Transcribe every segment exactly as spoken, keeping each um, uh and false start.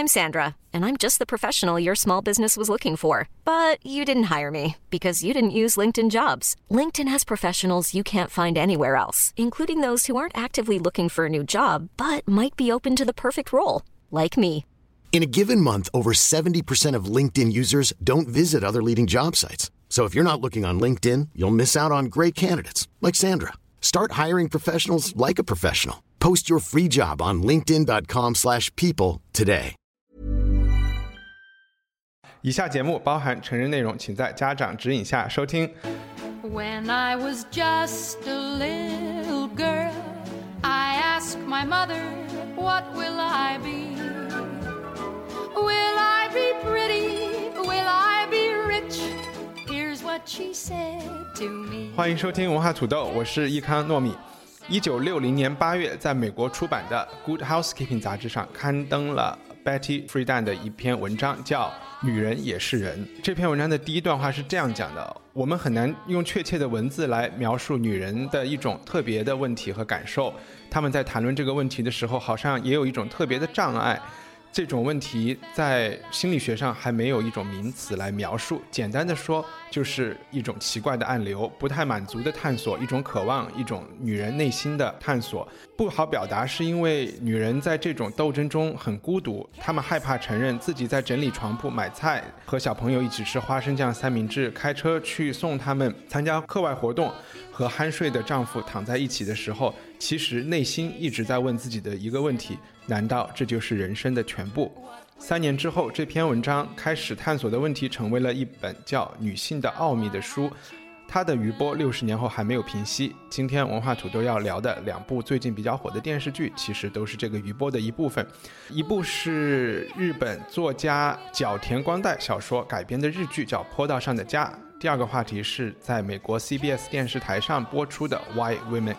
I'm Sandra, and I'm just the professional your small business was looking for. But you didn't hire me because you didn't use LinkedIn Jobs. LinkedIn has professionals you can't find anywhere else, including those who aren't actively looking for a new job, but might be open to the perfect role, like me. In a given month, over seventy percent of LinkedIn users don't visit other leading job sites. So if you're not looking on LinkedIn, you'll miss out on great candidates like Sandra. Start hiring professionals like a professional. Post your free job on linkedin dot com slash people today. 以下节目包含成人内容，请在家长指引下收听。 When I was just a little girl, I asked my mother, what will I be? Will I be pretty? Will I be rich? Here's what she said to me. 欢迎收听文化土豆，我是益康糯米。一九六零年八月，在美国出版的《Good Housekeeping》杂志上刊登了 Betty Friedan 的一篇文章，叫《女人也是人》。这篇文章的第一段话是这样讲的：我们很难用确切的文字来描述女人的一种特别的问题和感受。他们在谈论这个问题的时候，好像也有一种特别的障碍。这种问题在心理学上还没有一种名词来描述，简单的说就是一种奇怪的暗流，不太满足的探索，一种渴望，一种女人内心的探索。不好表达是因为女人在这种斗争中很孤独，她们害怕承认自己在整理床铺、买菜，和小朋友一起吃花生酱三明治，开车去送他们参加课外活动，和酣睡的丈夫躺在一起的时候，其实内心一直在问自己的一个问题：难道这就是人生的全部？三年之后，这篇文章开始探索的问题成为了一本叫《女性的奥秘》的书，它的余波六十年后还没有平息。今天文化土豆要聊的两部最近比较火的电视剧，其实都是这个余波的一部分。一部是日本作家角田光代小说改编的日剧，叫《坡道上的家》。第二个话题是在美国 C B S 电视台上播出的 Why Women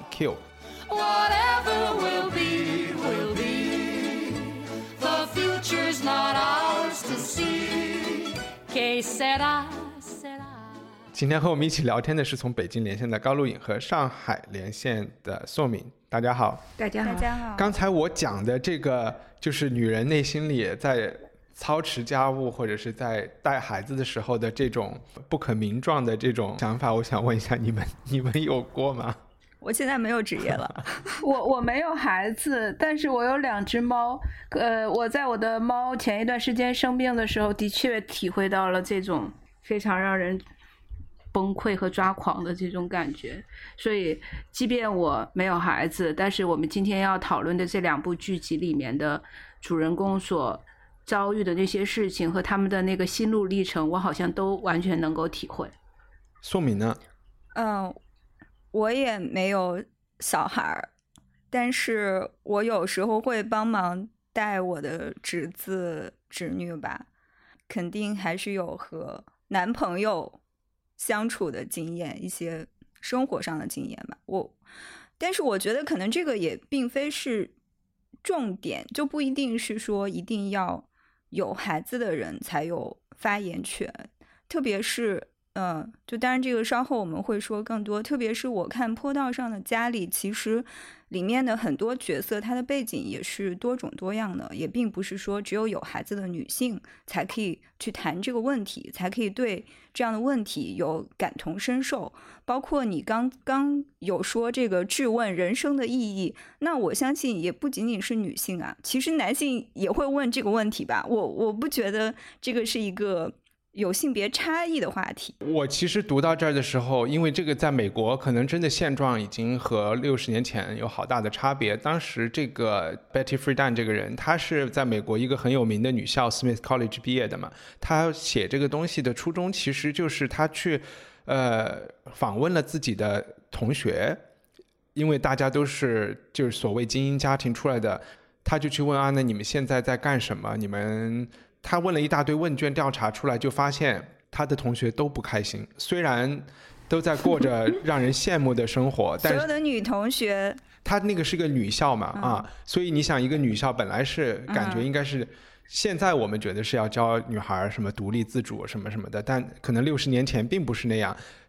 Kill。Whatever will be, will be. The future's not ours to see. Que sera, sera. 今天和我们一起聊天的是从北京连线的高露颖和上海连线的宋敏。大家好。 大家好。大家好。 刚才我讲的这个就是女人内心里在操持家务或者是在带孩子的时候的这种不可名状的这种想法，我想问一下你们你们有过吗？ 我现在没有职业了。 我我没有孩子，但是我有两只猫。呃，我在我的猫前一段时间生病的时候，的确体会到了这种非常让人崩溃和抓狂的这种感觉。所以即便我没有孩子，但是我们今天要讨论的这两部剧集里面的主人公所遭遇的那些事情和他们的那个心路历程，我好像都完全能够体会。 宋敏呢？ 嗯，我也没有小孩，但是我有时候会帮忙带我的侄子侄女吧，肯定还是有和男朋友相处的经验，一些生活上的经验吧。我，但是我觉得可能这个也并非是重点，就不一定是说一定要有孩子的人才有发言权，特别是嗯，就当然这个稍后我们会说更多，特别是我看坡道上的家里，其实里面的很多角色他的背景也是多种多样的，也并不是说只有有孩子的女性才可以去谈这个问题，才可以对这样的问题有感同身受。包括你刚刚有说这个质问人生的意义，那我相信也不仅仅是女性啊，其实男性也会问这个问题吧。我我不觉得这个是一个有性别差异的话题。 我其实读到这儿的时候，因为这个在美国可能真的现状已经和六十年前有好大的差别。当时这个 Betty Friedan 这个人，她是在美国一个很有名的女校 Smith College 毕业的嘛。她写这个东西的初衷其实就是她去呃访问了自己的同学，因为大家都是就是所谓精英家庭出来的，她就去问啊，那你们现在在干什么？你们他问了一大堆问卷调查出来，就发现他的同学都不开心，虽然都在过着让人羡慕的生活，但所有的女同学， 他那个是个女校嘛、嗯、啊，所以你想一个女校本来是感觉应该是、嗯、现在我们觉得是要教女孩什么独立自主什么什么的，但可能六十年前并不是那样。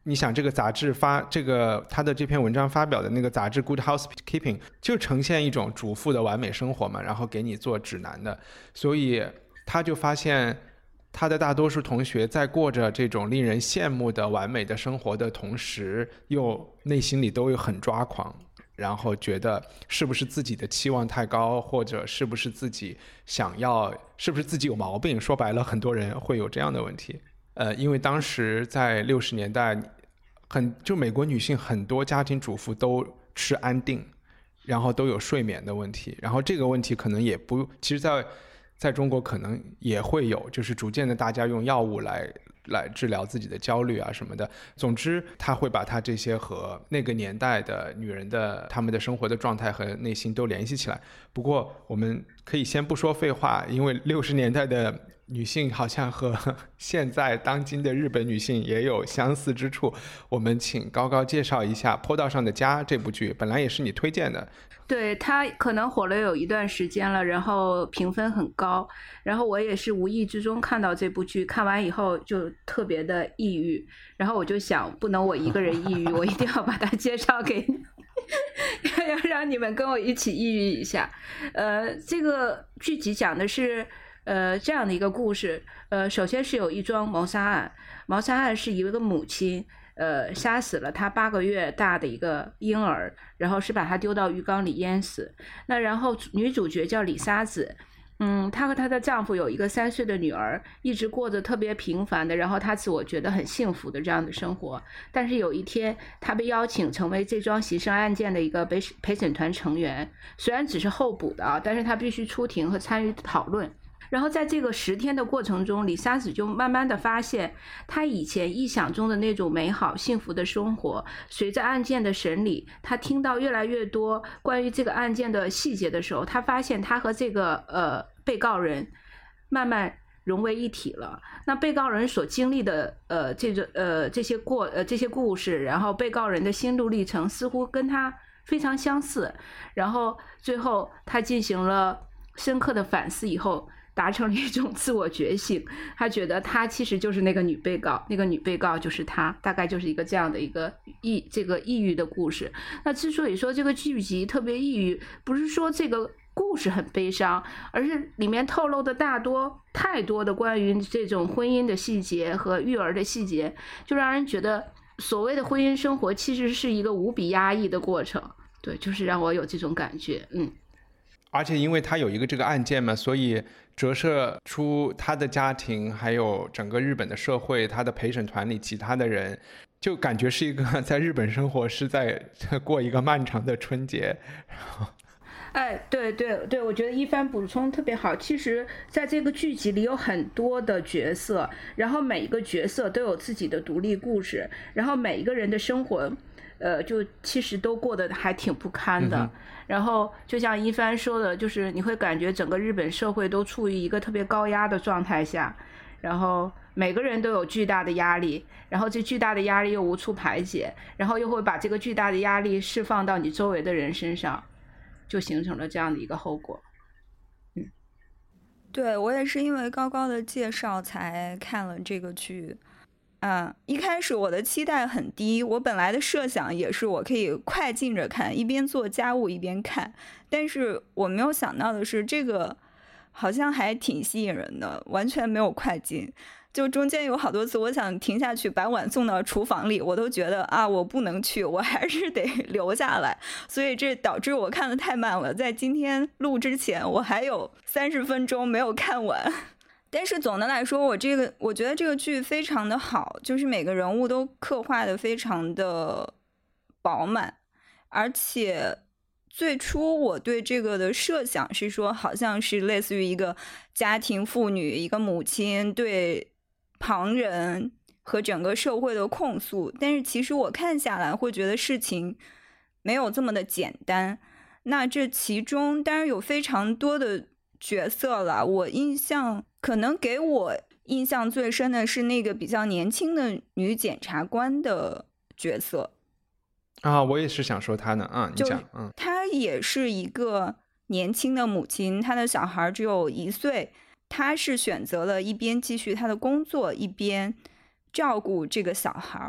你想这个杂志发这个他的这篇文章发表的那个杂志 Good Housekeeping 就呈现一种主妇的完美生活嘛，然后给你做指南的，所以他就发现他的大多数同学在过着这种令人羡慕的完美的生活的同时，又内心里都有很抓狂，然后觉得是不是自己的期望太高，或者是不是自己想要，是不是自己有毛病，说白了很多人会有这样的问题。呃，因为当时在六十年代很就美国女性很多家庭主妇都吃安定，然后都有睡眠的问题，然后这个问题可能也不，其实在在中国可能也会有，就是逐渐的大家用药物来来治疗自己的焦虑啊什么的。总之他会把他这些和那个年代的女人的她们的生活的状态和内心都联系起来。不过我们可以先不说废话，因为六十年代的女性好像和现在当今的日本女性也有相似之处。我们请高高介绍一下《坡道上的家》这部剧，本来也是你推荐的。 对，它可能火了有一段时间了，然后评分很高，然后我也是无意之中看到这部剧，看完以后就特别的抑郁，然后我就想不能我一个人抑郁，我一定要把它介绍给你要让你们跟我一起抑郁一下。呃，这个剧集讲的是呃这样的一个故事，呃，首先是有一桩谋杀案，谋杀案是一个母亲呃，杀死了她八个月大的一个婴儿，然后是把她丢到浴缸里淹死。那然后女主角叫李沙子，嗯，她和她的丈夫有一个三岁的女儿，一直过着特别平凡的，然后她自我觉得很幸福的这样的生活。但是有一天，她被邀请成为这桩刑事案件的一个陪陪审团成员，虽然只是候补的啊，但是她必须出庭和参与讨论。然后在这个十天的过程中，李沙子就慢慢的发现，他以前臆想中的那种美好幸福的生活，随着案件的审理，他听到越来越多关于这个案件的细节的时候，他发现他和这个呃被告人慢慢融为一体了。那被告人所经历的呃这个呃这些过呃这些故事，然后被告人的心路历程似乎跟他非常相似，然后最后他进行了深刻的反思以后，达成了一种自我觉醒，他觉得他其实就是那个女被告，那个女被告就是他，大概就是一个这样的一个抑这个抑郁的故事。那之所以说这个剧集特别抑郁，不是说这个故事很悲伤，而是里面透露的大多太多的关于这种婚姻的细节和育儿的细节，就让人觉得所谓的婚姻生活其实是一个无比压抑的过程。对，就是让我有这种感觉。嗯， 而且因为他有一个这个案件嘛，所以折射出他的家庭还有整个日本的社会，他的陪审团里其他的人，就感觉是一个在日本生活是在过一个漫长的春节。 哎，对对对，我觉得一帆补充特别好。其实在这个剧集里有很多的角色，然后每一个角色都有自己的独立故事，然后每一个人的生活呃，就其实都过得还挺不堪的。嗯、然后就像一帆说的，就是你会感觉整个日本社会都处于一个特别高压的状态下，然后每个人都有巨大的压力，然后这巨大的压力又无处排解，然后又会把这个巨大的压力释放到你周围的人身上，就形成了这样的一个后果。嗯， 对，我也是因为高高的介绍才看了这个剧。嗯，一开始我的期待很低，我本来的设想也是我可以快进着看，一边做家务一边看，但是我没有想到的是，这个好像还挺吸引人的，完全没有快进。就中间有好多次我想停下去把碗送到厨房里，我都觉得啊，我不能去，我还是得留下来，所以这导致我看得太慢了，在今天录之前我还有三十分钟没有看完。但是总的来说，我这个我觉得这个剧非常的好，就是每个人物都刻画的非常的饱满，而且最初我对这个的设想是说，好像是类似于一个家庭妇女，一个母亲对旁人和整个社会的控诉，但是其实我看下来会觉得事情没有这么的简单。那这其中当然有非常多的角色了，我印象可能给我印象最深的是那个比较年轻的女检察官的角色啊，我也是想说她呢。啊，你讲。嗯， 她也是一个年轻的母亲，她的小孩只有一岁，她是选择了一边继续她的工作，一边照顾这个小孩。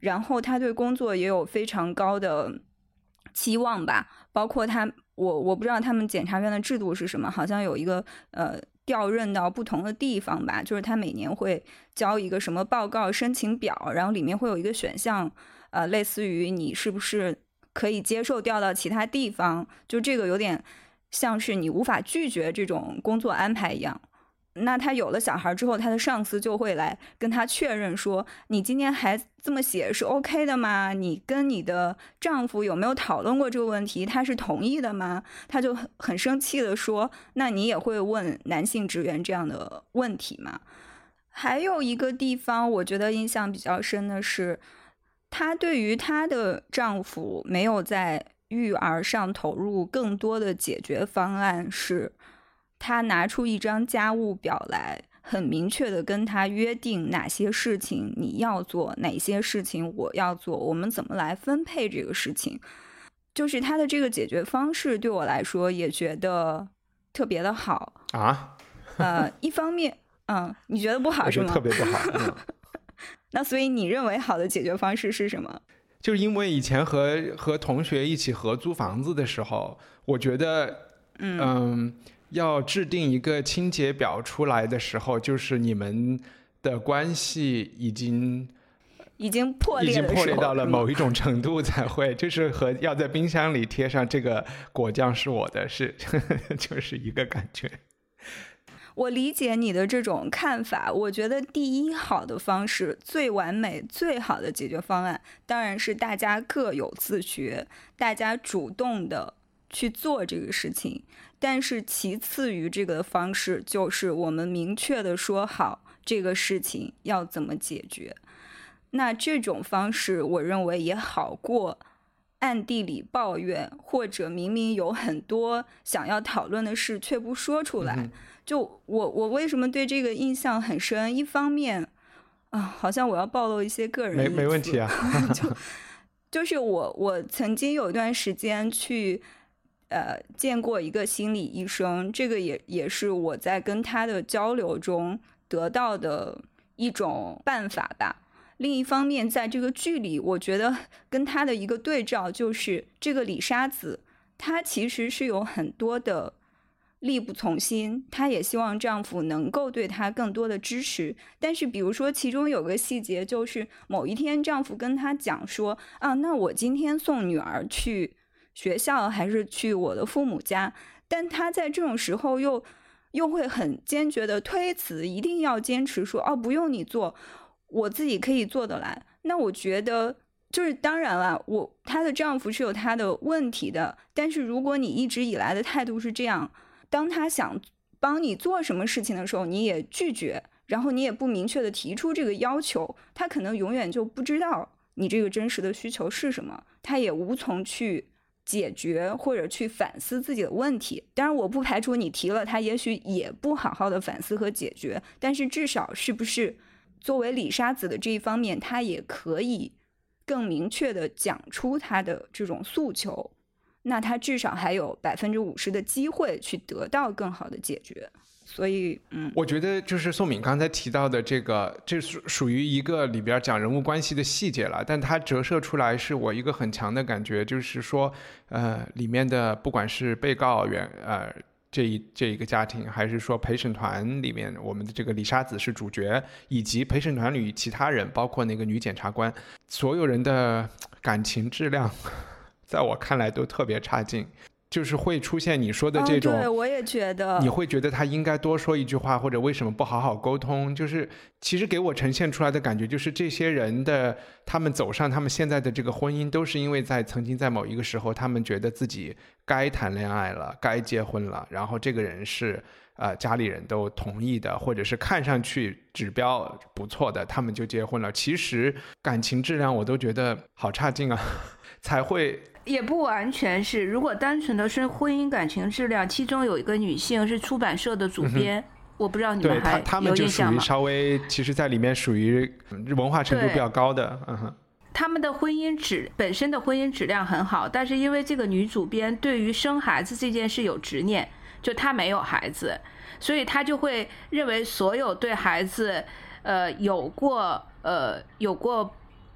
然后他对工作也有非常高的期望吧，包括他我我不知道他们检察院的制度是什么，好像有一个呃调任到不同的地方吧，就是他每年会交一个什么报告申请表，然后里面会有一个选项，呃，类似于你是不是可以接受调到其他地方，就这个有点像是你无法拒绝这种工作安排一样。那他有了小孩之后，他的上司就会来跟他确认说，你今天还这么写是 OK 的吗？你跟你的丈夫有没有讨论过这个问题？他是同意的吗？他就很生气的说，那你也会问男性职员这样的问题吗？还有一个地方我觉得印象比较深的是，她对于她的丈夫没有在育儿上投入更多的解决方案，是她拿出一张家务表来，很明确的跟他约定哪些事情你要做，哪些事情我要做，我们怎么来分配这个事情。就是他的这个解决方式对我来说也觉得特别的好啊。 呃，一方面嗯，你觉得不好是吗？ 特别不好、嗯、 那所以你认为好的解决方式是什么？ 就是因为以前和和同学一起合租房子的时候，我觉得嗯、呃、要制定一个清洁表出来的时候，就是你们的关系已经已经破裂的时候， 已经破裂到了某一种程度才会，就是和要在冰箱里贴上这个果酱是我的，是就是一个感觉。 我理解你的这种看法，我觉得第一好的方式，最完美最好的解决方案当然是大家各有自觉，大家主动的去做这个事情。但是其次于这个方式，就是我们明确的说好这个事情要怎么解决。那这种方式我认为也好过暗地里抱怨，或者明明有很多想要讨论的事却不说出来。嗯、就我我为什么对这个印象很深？一方面啊，好像我要暴露一些个人隐私， 没没问题啊。 就就是我我曾经有一段时间去呃见过一个心理医生，这个也也是我在跟他的交流中得到的一种办法吧。另一方面，在这个剧里，我觉得跟他的一个对照就是这个李沙子，她其实是有很多的力不从心，她也希望丈夫能够对她更多的支持。但是比如说其中有个细节，就是某一天丈夫跟她讲说啊，那我今天送女儿去学校还是去我的父母家，但她在这种时候又又会很坚决的推辞，一定要坚持说哦，不用你做，我自己可以做得来。那我觉得就是当然了，我她的丈夫是有他的问题的，但是如果你一直以来的态度是这样，当他想帮你做什么事情的时候你也拒绝，然后你也不明确的提出这个要求，他可能永远就不知道你这个真实的需求是什么，他也无从去解决或者去反思自己的问题。当然我不排除你提了他也许也不好好的反思和解决，但是至少是不是作为李沙子的这一方面，他也可以更明确的讲出他的这种诉求，那他至少还有百分之五十的机会去得到更好的解决。所以嗯， 我觉得就是宋敏刚才提到的这个，这属于一个里边讲人物关系的细节了，但它折射出来是我一个很强的感觉，就是说呃，里面的不管是被告员呃这一这一个家庭，还是说陪审团里面我们的这个李沙子是主角，以及陪审团里其他人，包括那个女检察官，所有人的感情质量在我看来都特别差劲，就是会出现你说的这种、 哦、对，我也觉得你会觉得他应该多说一句话，或者为什么不好好沟通，就是其实给我呈现出来的感觉就是这些人的他们走上他们现在的这个婚姻，都是因为在曾经在某一个时候他们觉得自己该谈恋爱了，该结婚了，然后这个人是呃家里人都同意的，或者是看上去指标不错的，他们就结婚了。其实感情质量我都觉得好差劲啊，才会也不完全是，如果单纯的是婚姻感情质量，其中有一个女性是出版社的主编、嗯、我不知道你们还有印象吗？对，他们就属于稍微其实在里面属于文化程度比较高的。嗯哼， 他们的婚姻质本身的婚姻质量很好，但是因为这个女主编对于生孩子这件事有执念，就她没有孩子，所以她就会认为所有对孩子呃有过呃有过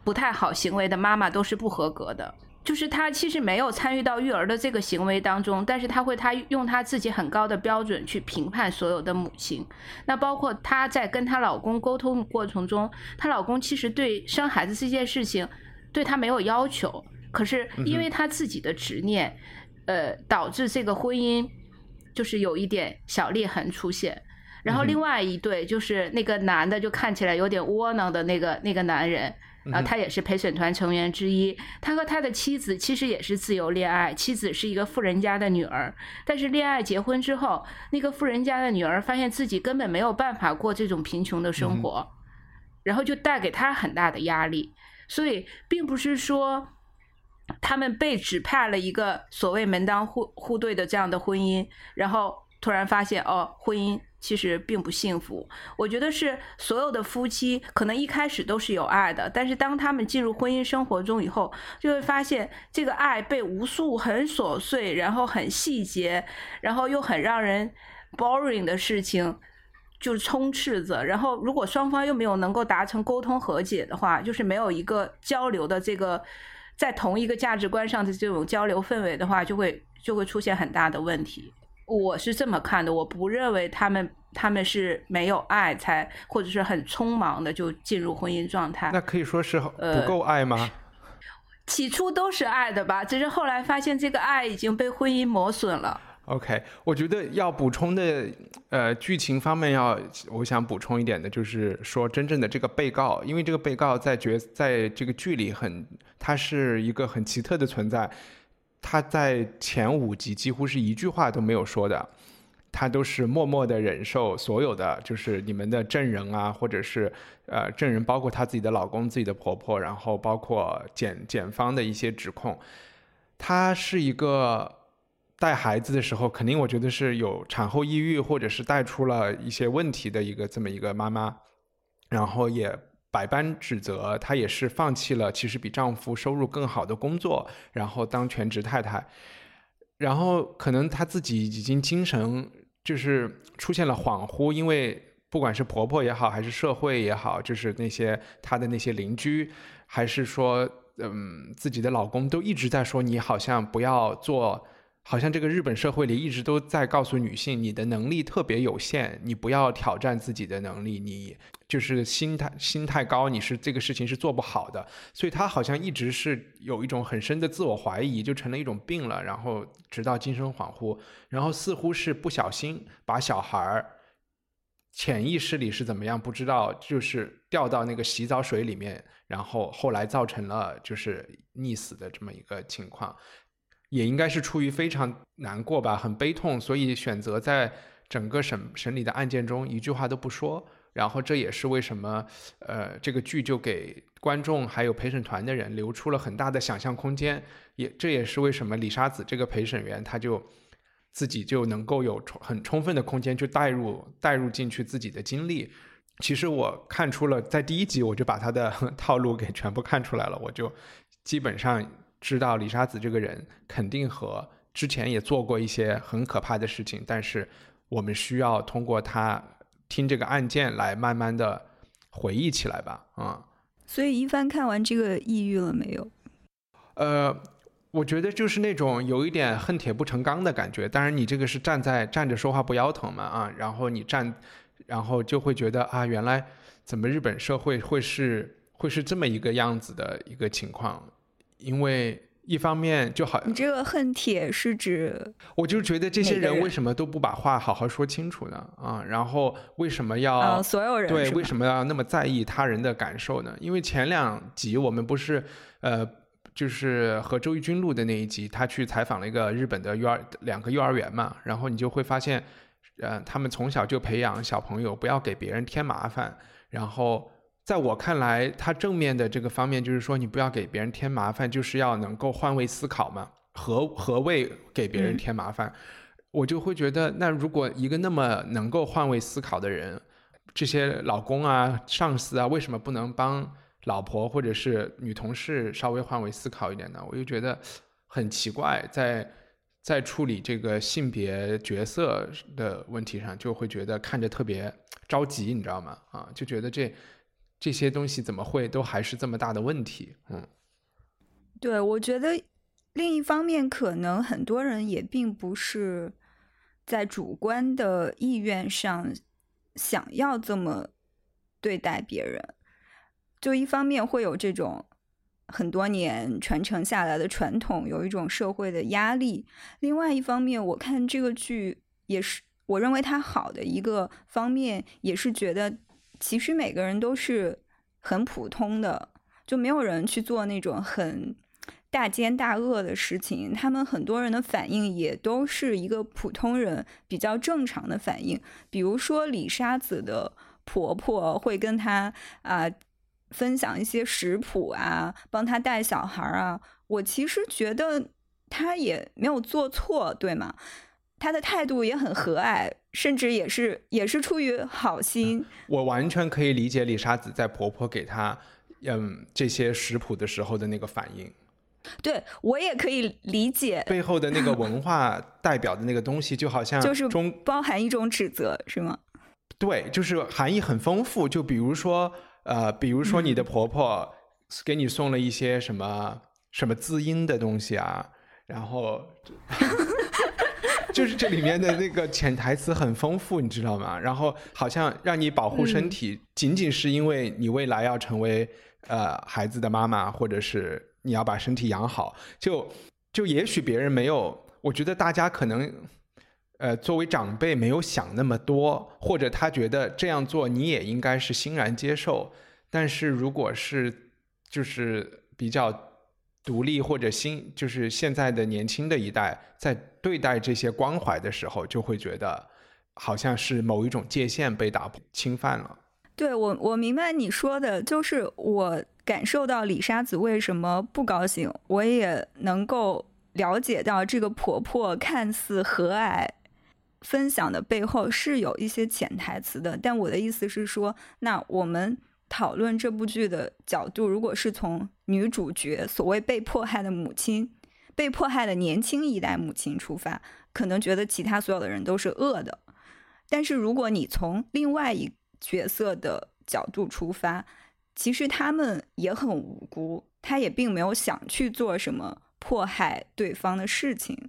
不太好行为的妈妈都是不合格的。就是她其实没有参与到育儿的这个行为当中，但是她会她用她自己很高的标准去评判所有的母亲。那包括她在跟她老公沟通过程中，她老公其实对生孩子这件事情对她没有要求，可是因为她自己的执念、嗯、呃，导致这个婚姻就是有一点小裂痕出现。然后另外一对就是那个男的就看起来有点窝囊的那个那个男人，然后他也是陪审团成员之一。他和他的妻子其实也是自由恋爱，妻子是一个富人家的女儿，但是恋爱结婚之后，那个富人家的女儿发现自己根本没有办法过这种贫穷的生活，然后就带给他很大的压力。所以并不是说他们被指派了一个所谓门当户户对的这样的婚姻，然后突然发现哦，婚姻其实并不幸福。我觉得是所有的夫妻可能一开始都是有爱的，但是当他们进入婚姻生活中以后，就会发现这个爱被无数很琐碎，然后很细节，然后又很让人 boring 的事情就充斥着。然后如果双方又没有能够达成沟通和解的话，就是没有一个交流的这个在同一个价值观上的这种交流氛围的话，就会就会出现很大的问题。我是这么看的，我不认为他们他们是没有爱才或者是很匆忙的就进入婚姻状态。 那可以说是不够爱吗？呃、 起初都是爱的吧，只是后来发现这个爱已经被婚姻磨损了。 OK， 我觉得要补充的呃剧情方面要我想补充一点的就是说真正的这个被告，因为这个被告在角在这个剧里很他是一个很奇特的存在。他在前五集几乎是一句话都没有说的，他都是默默的忍受所有的就是你们的证人啊，或者是呃证人包括他自己的老公自己的婆婆，然后包括检检方的一些指控。他是一个带孩子的时候肯定我觉得是有产后抑郁或者是带出了一些问题的一个这么一个妈妈，然后也百般指责，她也是放弃了其实比丈夫收入更好的工作，然后当全职太太，然后可能她自己已经精神就是出现了恍惚，因为不管是婆婆也好还是社会也好，就是那些她的那些邻居还是说嗯自己的老公都一直在说你好像不要做，好像这个日本社会里一直都在告诉女性你的能力特别有限，你不要挑战自己的能力，你就是心态心态高，你是这个事情是做不好的。所以她好像一直是有一种很深的自我怀疑，就成了一种病了，然后直到精神恍惚，然后似乎是不小心把小孩潜意识里是怎么样不知道，就是掉到那个洗澡水里面，然后后来造成了就是溺死的这么一个情况。也应该是出于非常难过吧，很悲痛，所以选择在整个审审理的案件中一句话都不说。然后这也是为什么呃这个剧就给观众还有陪审团的人留出了很大的想象空间，也这也是为什么李沙子这个陪审员他就自己就能够有很充分的空间去带入带入进去自己的经历。其实我看出了，在第一集我就把他的套路给全部看出来了，我就基本上知道李沙子这个人肯定和之前也做过一些很可怕的事情，但是我们需要通过他听这个案件来慢慢的回忆起来吧。嗯， 所以一帆看完这个抑郁了没有？ 呃，我觉得就是那种有一点恨铁不成钢的感觉。当然你这个是站在站着说话不腰疼嘛，啊，然后你站，然后就会觉得啊，原来怎么日本社会会是会是这么一个样子的一个情况。因为一方面就好， 你这个恨铁是指， 我就觉得这些人为什么都不把话好好说清楚呢？啊，然后为什么要、 啊、所有人对为什么要那么在意他人的感受呢？因为前两集我们不是呃，就是和周轶君录的那一集，他去采访了一个日本的幼儿两个幼儿园嘛，然后你就会发现，呃，他们从小就培养小朋友不要给别人添麻烦，然后。在我看来，他正面的这个方面就是说，你不要给别人添麻烦，就是要能够换位思考嘛。何何谓给别人添麻烦？嗯、我就会觉得，那如果一个那么能够换位思考的人，这些老公啊、上司啊，为什么不能帮老婆或者是女同事稍微换位思考一点呢？我就觉得很奇怪，在在处理这个性别角色的问题上，就会觉得看着特别着急，你知道吗？啊，就觉得这。 这些东西怎么会都还是这么大的问题？嗯， 对，我觉得另一方面，可能很多人也并不是在主观的意愿上想要这么对待别人，就一方面会有这种很多年传承下来的传统，有一种社会的压力，另外一方面我看这个剧也是我认为它好的一个方面，也是觉得其实每个人都是很普通的，就没有人去做那种很大奸大恶的事情，他们很多人的反应也都是一个普通人比较正常的反应。比如说李沙子的婆婆会跟她啊、呃、分享一些食谱啊，帮她带小孩啊，我其实觉得她也没有做错，对吗？她的态度也很和蔼，甚至也是也是出于好心、嗯、 我完全可以理解李沙子在婆婆给她嗯这些食谱的时候的那个反应， 对，我也可以理解背后的那个文化代表的那个东西，就好像就是包含一种指责，是吗？ 对，就是含义很丰富。就比如说呃，比如说你的婆婆给你送了一些什么、嗯、什么滋阴的东西啊，然后就是这里面的那个潜台词很丰富，你知道吗？然后好像让你保护身体、嗯、仅仅是因为你未来要成为呃孩子的妈妈，或者是你要把身体养好，就就也许别人没有，我觉得大家可能呃作为长辈没有想那么多，或者他觉得这样做你也应该是欣然接受。但是如果是就是比较独立或者新就是现在的年轻的一代在对待这些关怀的时候，就会觉得好像是某一种界限被打破侵犯了。 对，我我明白你说的，就是我感受到李沙子为什么不高兴，我也能够了解到这个婆婆看似和蔼分享的背后是有一些潜台词的。但我的意思是说，那我们讨论这部剧的角度，如果是从女主角所谓被迫害的母亲、被迫害的年轻一代母亲出发，可能觉得其他所有的人都是恶的。但是如果你从另外一角色的角度出发，其实他们也很无辜，他也并没有想去做什么迫害对方的事情。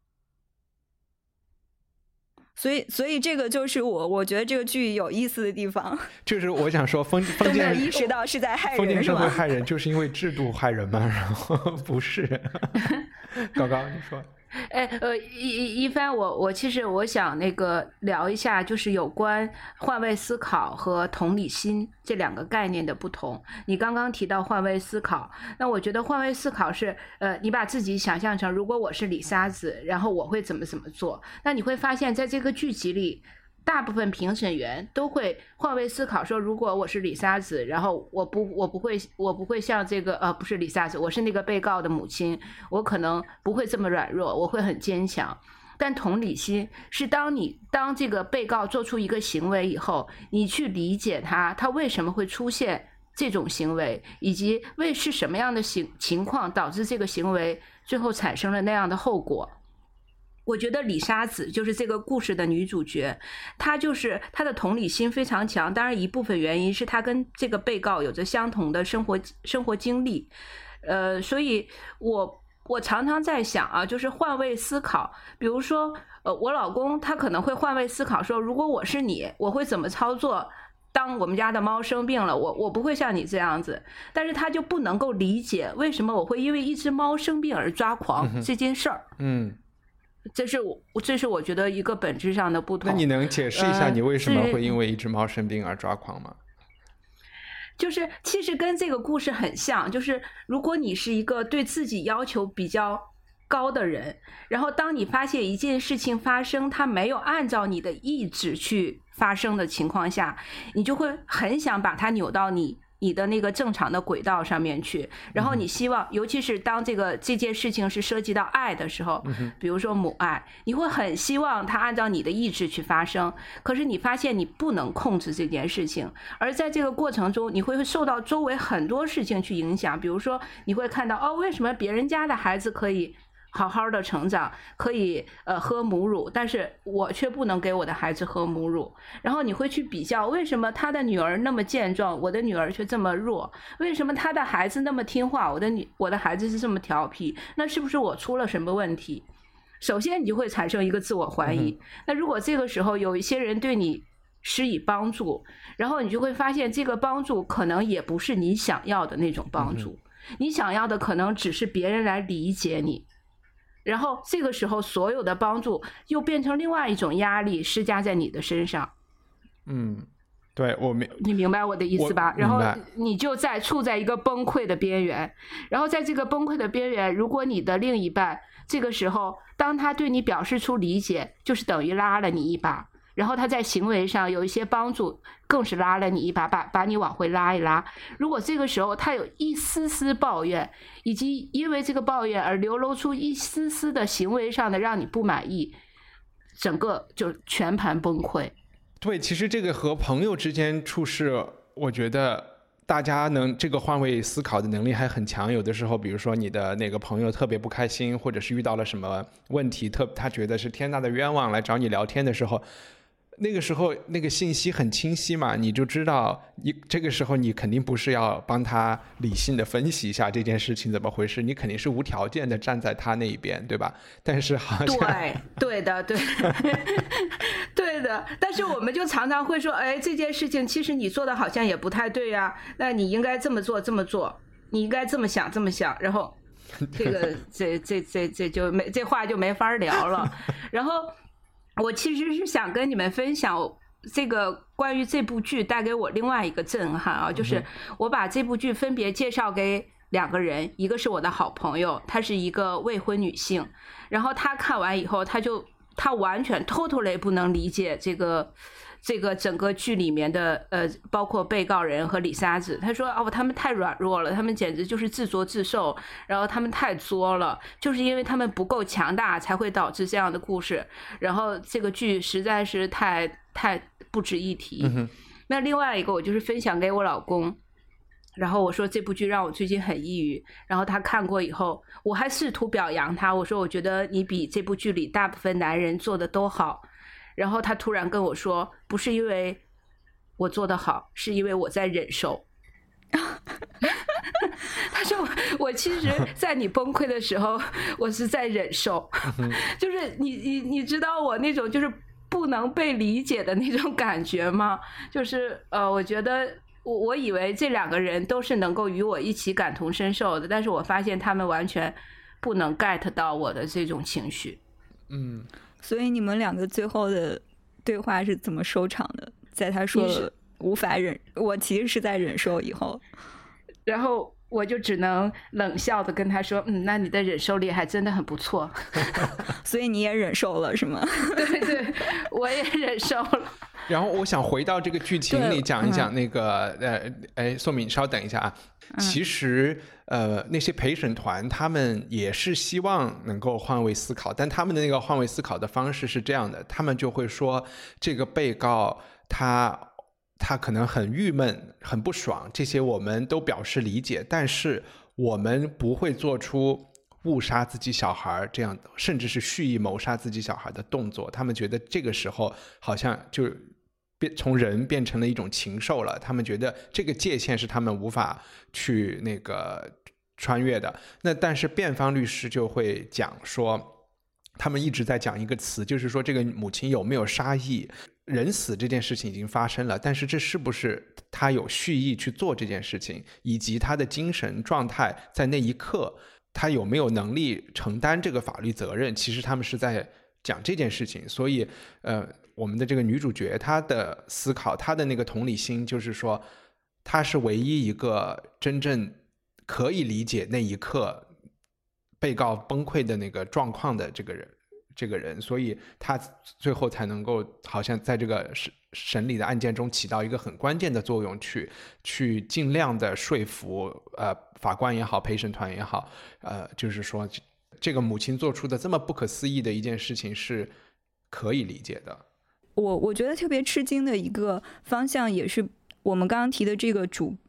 所以，所以这个就是我我觉得这个剧有意思的地方。就是我想说封，封建都没有意识到是在害人， 封建社会害人，就是因为制度害人吗？然后不是。高高，你说。 哎，呃，一一帆，我我其实我想那个聊一下，就是有关换位思考和同理心这两个概念的不同。你刚刚提到换位思考，那我觉得换位思考是，呃，你把自己想象成，如果我是李沙子，然后我会怎么怎么做。那你会发现在这个剧集里，大部分评审员都会换位思考，说如果我是李沙子，然后我不我不会我不会像这个呃不是李沙子，我是那个被告的母亲，我可能不会这么软弱，我会很坚强。但同理心是当你当这个被告做出一个行为以后，你去理解他他为什么会出现这种行为，以及为是什么样的情情况导致这个行为最后产生了那样的后果。我觉得李沙子就是这个故事的女主角，她就是她的同理心非常强，当然一部分原因是她跟这个被告有着相同的生活生活经历，呃，所以我我常常在想啊，就是换位思考，比如说呃，我老公他可能会换位思考说，如果我是你，我会怎么操作？当我们家的猫生病了，我我不会像你这样子，但是他就不能够理解为什么我会因为一只猫生病而抓狂、嗯、这件事儿， 嗯。 这是我，这是我觉得一个本质上的不同。 那你能解释一下你为什么会因为一只猫生病而抓狂吗？ 就是其实跟这个故事很像，就是如果你是一个对自己要求比较高的人，然后当你发现一件事情发生，它没有按照你的意志去发生的情况下，你就会很想把它扭到你你的那个正常的轨道上面去，然后你希望、嗯、尤其是当这个这件事情是涉及到爱的时候、嗯、比如说母爱，你会很希望它按照你的意志去发生，可是你发现你不能控制这件事情，而在这个过程中你会受到周围很多事情去影响，比如说你会看到哦，为什么别人家的孩子可以好好的成长，可以呃喝母乳，但是我却不能给我的孩子喝母乳。然后你会去比较，为什么他的女儿那么健壮，我的女儿却这么弱？为什么他的孩子那么听话，我的女我的孩子是这么调皮？那是不是我出了什么问题？首先你就会产生一个自我怀疑。嗯、那如果这个时候有一些人对你施以帮助，然后你就会发现这个帮助可能也不是你想要的那种帮助，嗯、你想要的可能只是别人来理解你。然后这个时候所有的帮助又变成另外一种压力施加在你的身上。 嗯，对，我明你明白我的意思吧？然后你就在处在一个崩溃的边缘，然后在这个崩溃的边缘，如果你的另一半这个时候当他对你表示出理解，就是等于拉了你一把，然后他在行为上有一些帮助，更是拉了你一把，把把你往回拉一拉。如果这个时候他有一丝丝抱怨，以及因为这个抱怨而流露出一丝丝的行为上的让你不满意，整个就全盘崩溃。 对，其实这个和朋友之间处事，我觉得大家能这个换位思考的能力还很强。有的时候比如说你的哪个朋友特别不开心，或者是遇到了什么问题，特他觉得是天大的冤枉来找你聊天的时候，那个时候那个信息很清晰嘛，你就知道你这个时候你肯定不是要帮他理性的分析一下这件事情怎么回事，你肯定是无条件的站在他那一边，对吧？但是好像对对的对对的，但是我们就常常会说，哎，这件事情其实你做的好像也不太对啊，那你应该这么做这么做，你应该这么想这么想，然后这个这这这这就没这话就没法聊了。然后我其实是想跟你们分享这个关于这部剧带给我另外一个震撼啊，就是我把这部剧分别介绍给两个人，一个是我的好朋友，她是一个未婚女性，然后她看完以后，她就她完全 totally 不能理解这个这个整个剧里面的呃，包括被告人和李沙子，他说哦，他们太软弱了，他们简直就是自作自受，然后他们太作了，就是因为他们不够强大才会导致这样的故事，然后这个剧实在是太太不值一提。嗯、那另外一个我就是分享给我老公，然后我说这部剧让我最近很抑郁，然后他看过以后，我还试图表扬他，我说我觉得你比这部剧里大部分男人做的都好。然后他突然跟我说，不是因为我做得好，是因为我在忍受。他说我其实在你崩溃的时候我是在忍受。就是你你你知道我那种就是不能被理解的那种感觉吗？就是呃，我觉得我我以为这两个人都是能够与我一起感同身受的，但是我发现他们完全不能 get 到我的这种情绪。 嗯， 所以你们两个最后的对话是怎么收场的？在他说了无法忍，我其实是在忍受以后， 然后我就只能冷笑的跟他说，嗯，那你的忍受力还真的很不错。 所以你也忍受了是吗？ 对对，我也忍受了。 然后我想回到这个剧情里讲一讲那个、嗯、呃，哎，宋敏稍等一下啊。其实呃，那些陪审团他们也是希望能够换位思考，但他们的那个换位思考的方式是这样的，他们就会说这个被告他他可能很郁闷很不爽，这些我们都表示理解，但是我们不会做出误杀自己小孩这样的，甚至是蓄意谋杀自己小孩的动作。他们觉得这个时候好像就变从人变成了一种禽兽了，他们觉得这个界限是他们无法去那个穿越的。那但是辩方律师就会讲说，他们一直在讲一个词，就是说这个母亲有没有杀意，人死这件事情已经发生了，但是这是不是他有蓄意去做这件事情，以及他的精神状态在那一刻他有没有能力承担这个法律责任，其实他们是在讲这件事情。所以呃，我们的这个女主角她的思考，她的那个同理心，就是说她是唯一一个真正可以理解那一刻被告崩溃的那个状况的这个人这个人，所以她最后才能够好像在这个审理的案件中起到一个很关键的作用，去去尽量的说服呃法官也好，陪审团也好，呃就是说这个母亲做出的这么不可思议的一件事情是可以理解的。我我觉得特别吃惊的一个方向，也是我们刚刚提的这个主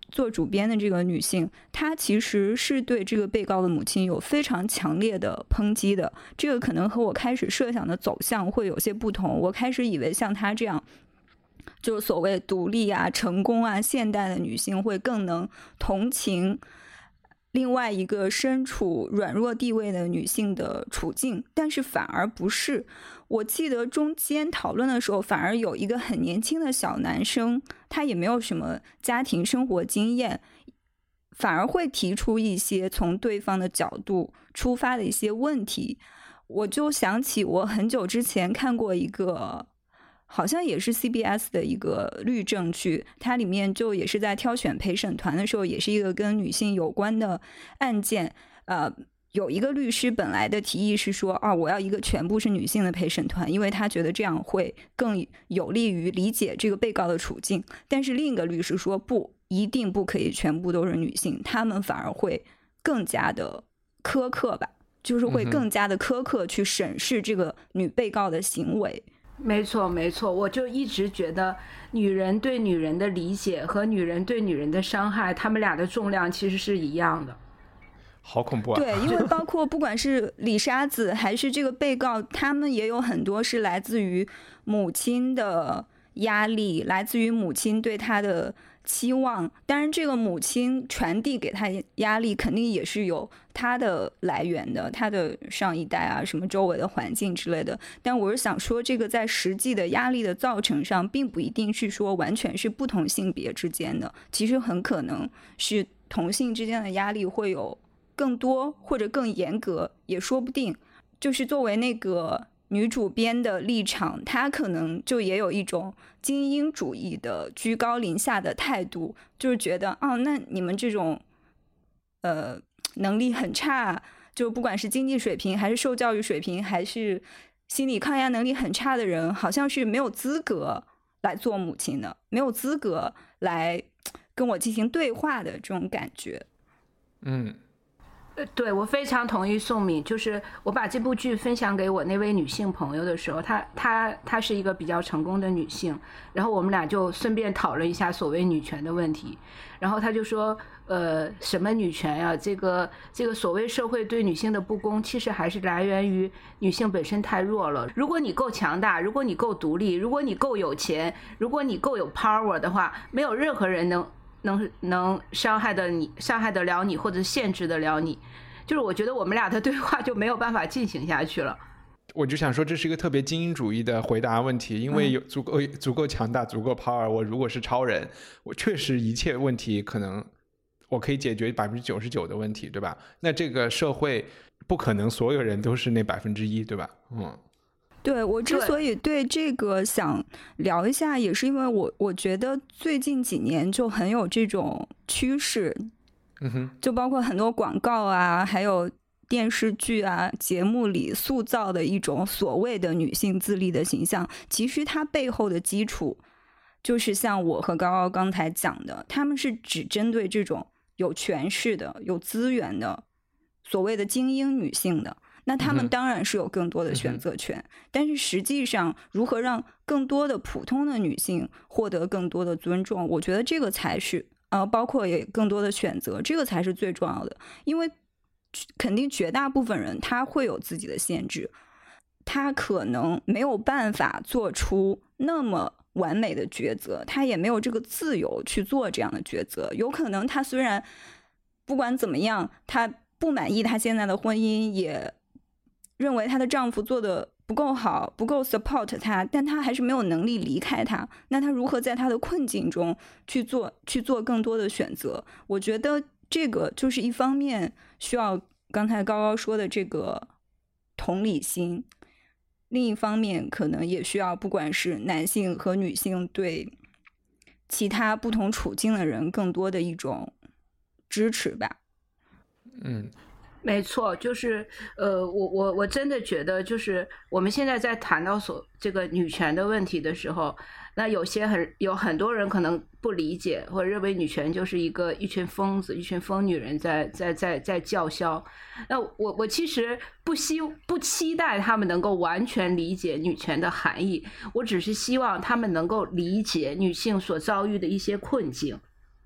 做主编的这个女性，她其实是对这个被告的母亲有非常强烈的抨击的。这个可能和我开始设想的走向会有些不同。我开始以为像她这样，就是所谓独立啊、成功啊、现代的女性会更能同情另外一个身处软弱地位的女性的处境，但是反而不是。我记得中间讨论的时候，反而有一个很年轻的小男生，他也没有什么家庭生活经验，反而会提出一些从对方的角度出发的一些问题。我就想起我很久之前看过一个好像也是 C B S 的一个律政剧，它里面就也是在挑选陪审团的时候，也是一个跟女性有关的案件。呃，有一个律师本来的提议是说，啊，我要一个全部是女性的陪审团，因为他觉得这样会更有利于理解这个被告的处境。但是另一个律师说，不，一定不可以全部都是女性，他们反而会更加的苛刻吧，就是会更加的苛刻去审视这个女被告的行为。 没错没错，我就一直觉得女人对女人的理解和女人对女人的伤害，他们俩的重量其实是一样的。 好恐怖啊！ 对，因为包括不管是李沙子还是这个被告，他们也有很多是来自于母亲的压力，来自于母亲对他的期望。当然这个母亲传递给他压力肯定也是有他的来源的，他的上一代啊，什么周围的环境之类的。但我是想说，这个在实际的压力的造成上，并不一定是说完全是不同性别之间的，其实很可能是同性之间的压力会有更多或者更严格也说不定。就是作为那个女主编的立场，她可能就也有一种精英主义的居高临下的态度，就是觉得哦，那你们这种呃能力很差，就不管是经济水平还是受教育水平还是心理抗压能力很差的人，好像是没有资格来做母亲的，没有资格来跟我进行对话的这种感觉。 嗯， 对，我非常同意宋敏。就是我把这部剧分享给我那位女性朋友的时候，她她她是一个比较成功的女性，然后我们俩就顺便讨论一下所谓女权的问题。然后她就说，呃，什么女权呀？这个这个所谓社会对女性的不公，其实还是来源于女性本身太弱了。如果你够强大，如果你够独立，如果你够有钱，如果你够有 power 的话，没有任何人能。能能伤害的你，伤害得了你，或者限制得了你。就是我觉得我们俩的对话就没有办法进行下去了。 我就想说，这是一个特别精英主义的回答问题，因为有足够足够强大，足够 power。我如果是超人，我确实一切问题可能我可以解决百分之九十九的问题，对吧？那这个社会不可能所有人都是那百分之一，对吧？嗯。 对，我之所以对这个想聊一下，也是因为我我觉得最近几年就很有这种趋势， 嗯哼， 就包括很多广告啊，还有电视剧啊、节目里塑造的一种所谓的女性自立的形象，其实它背后的基础就是像我和高高刚才讲的，他们是只针对这种有权势的、有资源的所谓的精英女性的。那他们当然是有更多的选择权、嗯、但是实际上如何让更多的普通的女性获得更多的尊重，我觉得这个才是呃，包括也更多的选择，这个才是最重要的。因为肯定绝大部分人他会有自己的限制，他可能没有办法做出那么完美的抉择，他也没有这个自由去做这样的抉择。有可能他虽然不管怎么样他不满意他现在的婚姻，也认为她的丈夫做的不够好，不够 support 她，但她还是没有能力离开他。那她如何在她的困境中去做去做更多的选择？我觉得这个就是一方面需要刚才高高说的这个同理心，另一方面可能也需要不管是男性和女性对其他不同处境的人更多的一种支持吧。 嗯， 没错，就是呃，我我我真的觉得，就是我们现在在谈到所这个女权的问题的时候，那有些很有很多人可能不理解，或者认为女权就是一个一群疯子、一群疯女人在在在在叫嚣。那我我其实不希不期待他们能够完全理解女权的含义，我只是希望他们能够理解女性所遭遇的一些困境。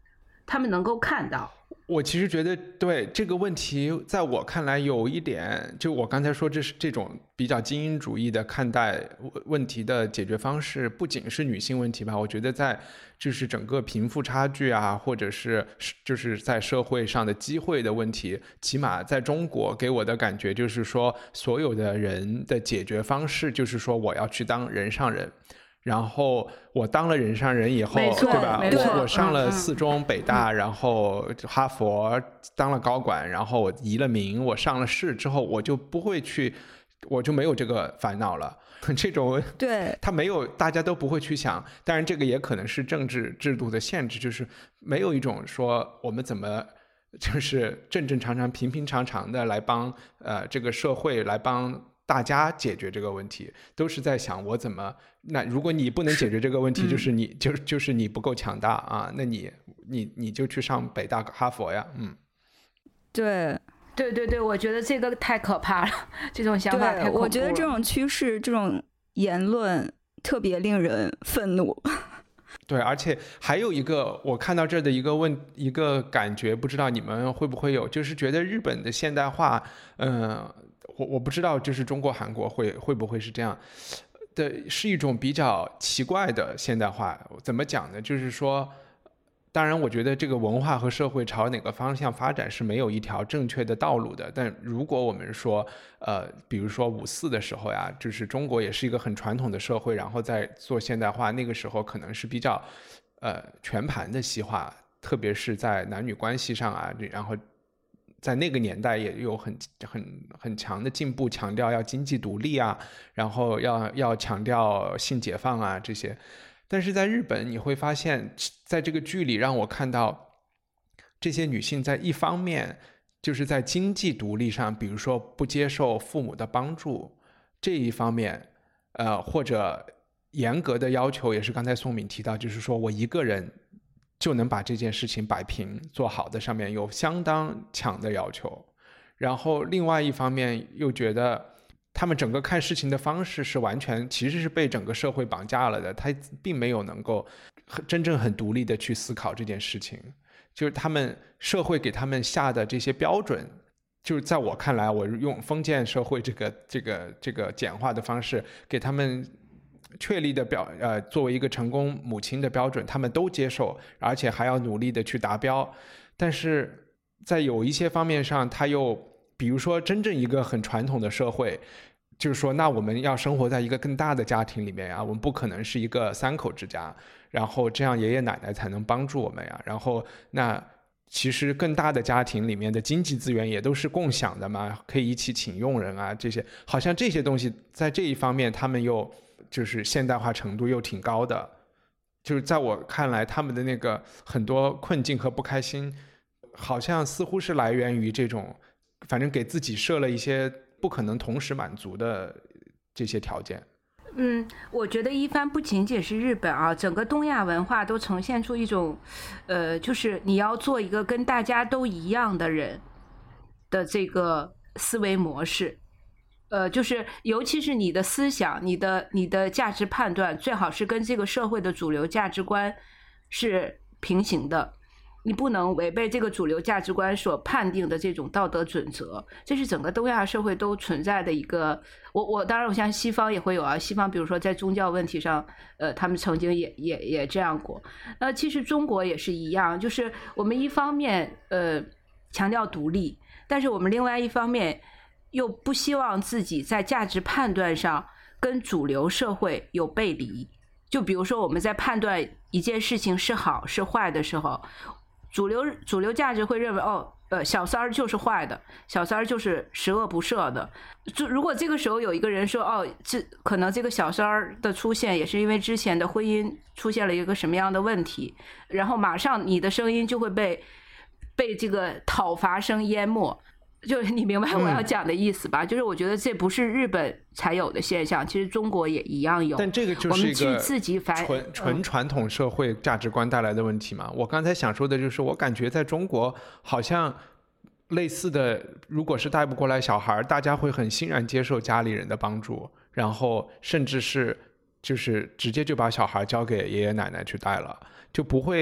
他们能够看到。 我其实觉得对这个问题在我看来有一点，就我刚才说这是这种比较精英主义的看待问题的解决方式，不仅是女性问题吧，我觉得在就是整个贫富差距啊，或者是就是在社会上的机会的问题，起码在中国给我的感觉就是说，所有的人的解决方式就是说我要去当人上人，然后我当了人上人以后，对吧？我我上了四中、嗯、北大，然后哈佛当了高管，然后我移了民，我上了市之后，我就不会去，我就没有这个烦恼了。这种对他没有，大家都不会去想。当然，这个也可能是政治制度的限制，就是没有一种说我们怎么就是正正常常、平平常常的来帮呃这个社会来帮大家解决这个问题，都是在想我怎么。那如果你不能解决这个问题，就是你、嗯、就就是你不够强大啊，那你你你就去上北大哈佛呀，嗯， 对对对对，我觉得这个太可怕了，这种想法太恐怖了。 我觉得这种趋势、这种言论特别令人愤怒。 对，而且还有一个我看到这儿的一个问一个感觉，不知道你们会不会有，就是觉得日本的现代化，嗯、呃，我我不知道，就是中国、韩国会会不会是这样。的是一种比较奇怪的现代化，怎么讲呢？就是说，当然我觉得这个文化和社会朝哪个方向发展是没有一条正确的道路的。但如果我们说，呃，比如说五四的时候呀，就是中国也是一个很传统的社会，然后在做现代化，那个时候可能是比较，呃，全盘的西化，特别是在男女关系上啊，然后。在那个年代也有很很很强的进步，强调要经济独立啊，然后要要强调性解放啊这些。但是在日本你会发现，在这个剧里让我看到这些女性在一方面就是在经济独立上，比如说不接受父母的帮助这一方面，呃，或者严格的要求，也是刚才宋敏提到，就是说我一个人就能把这件事情摆平做好的上面有相当强的要求，然后另外一方面又觉得他们整个看事情的方式是完全其实是被整个社会绑架了的，他并没有能够真正很独立的去思考这件事情，就是他们社会给他们下的这些标准，就是在我看来，我用封建社会这个这个这个简化的方式给他们确立的标呃，作为一个成功母亲的标准，他们都接受，而且还要努力的去达标。但是在有一些方面上，他又比如说真正一个很传统的社会，就是说那我们要生活在一个更大的家庭里面呀，我们不可能是一个三口之家，然后这样爷爷奶奶才能帮助我们呀，然后那其实更大的家庭里面的经济资源也都是共享的嘛，可以一起请佣人啊，这些好像这些东西在这一方面他们又就是现代化程度又挺高的，就是在我看来他们的那个很多困境和不开心好像似乎是来源于这种反正给自己设了一些不可能同时满足的这些条件。 嗯，我觉得一番不仅仅是日本啊，整个东亚文化都呈现出一种呃，就是你要做一个跟大家都一样的人的这个思维模式。呃，就是尤其是你的思想，你的你的价值判断最好是跟这个社会的主流价值观是平行的，你不能违背这个主流价值观所判定的这种道德准则，这是整个东亚社会都存在的一个。我我当然我相信西方也会有啊，西方比如说在宗教问题上，呃，他们曾经也也也这样过。那其实中国也是一样，就是我们一方面呃强调独立，但是我们另外一方面又不希望自己在价值判断上跟主流社会有背离。就比如说我们在判断一件事情是好是坏的时候，主流主流价值会认为哦，呃，小三儿就是坏的，小三儿就是十恶不赦的。就如果这个时候有一个人说哦，这可能这个小三儿的出现也是因为之前的婚姻出现了一个什么样的问题，然后马上你的声音就会被被这个讨伐声淹没。就是你明白我要讲的意思吧、嗯、就是我觉得这不是日本才有的现象，其实中国也一样有， 但这个就是一个纯纯传统社会价值观带来的问题嘛。我刚才想说的就是我感觉在中国好像类似的，如果是带不过来小孩，大家会很欣然接受家里人的帮助，然后甚至是就是直接就把小孩交给爷爷奶奶去带了，就不会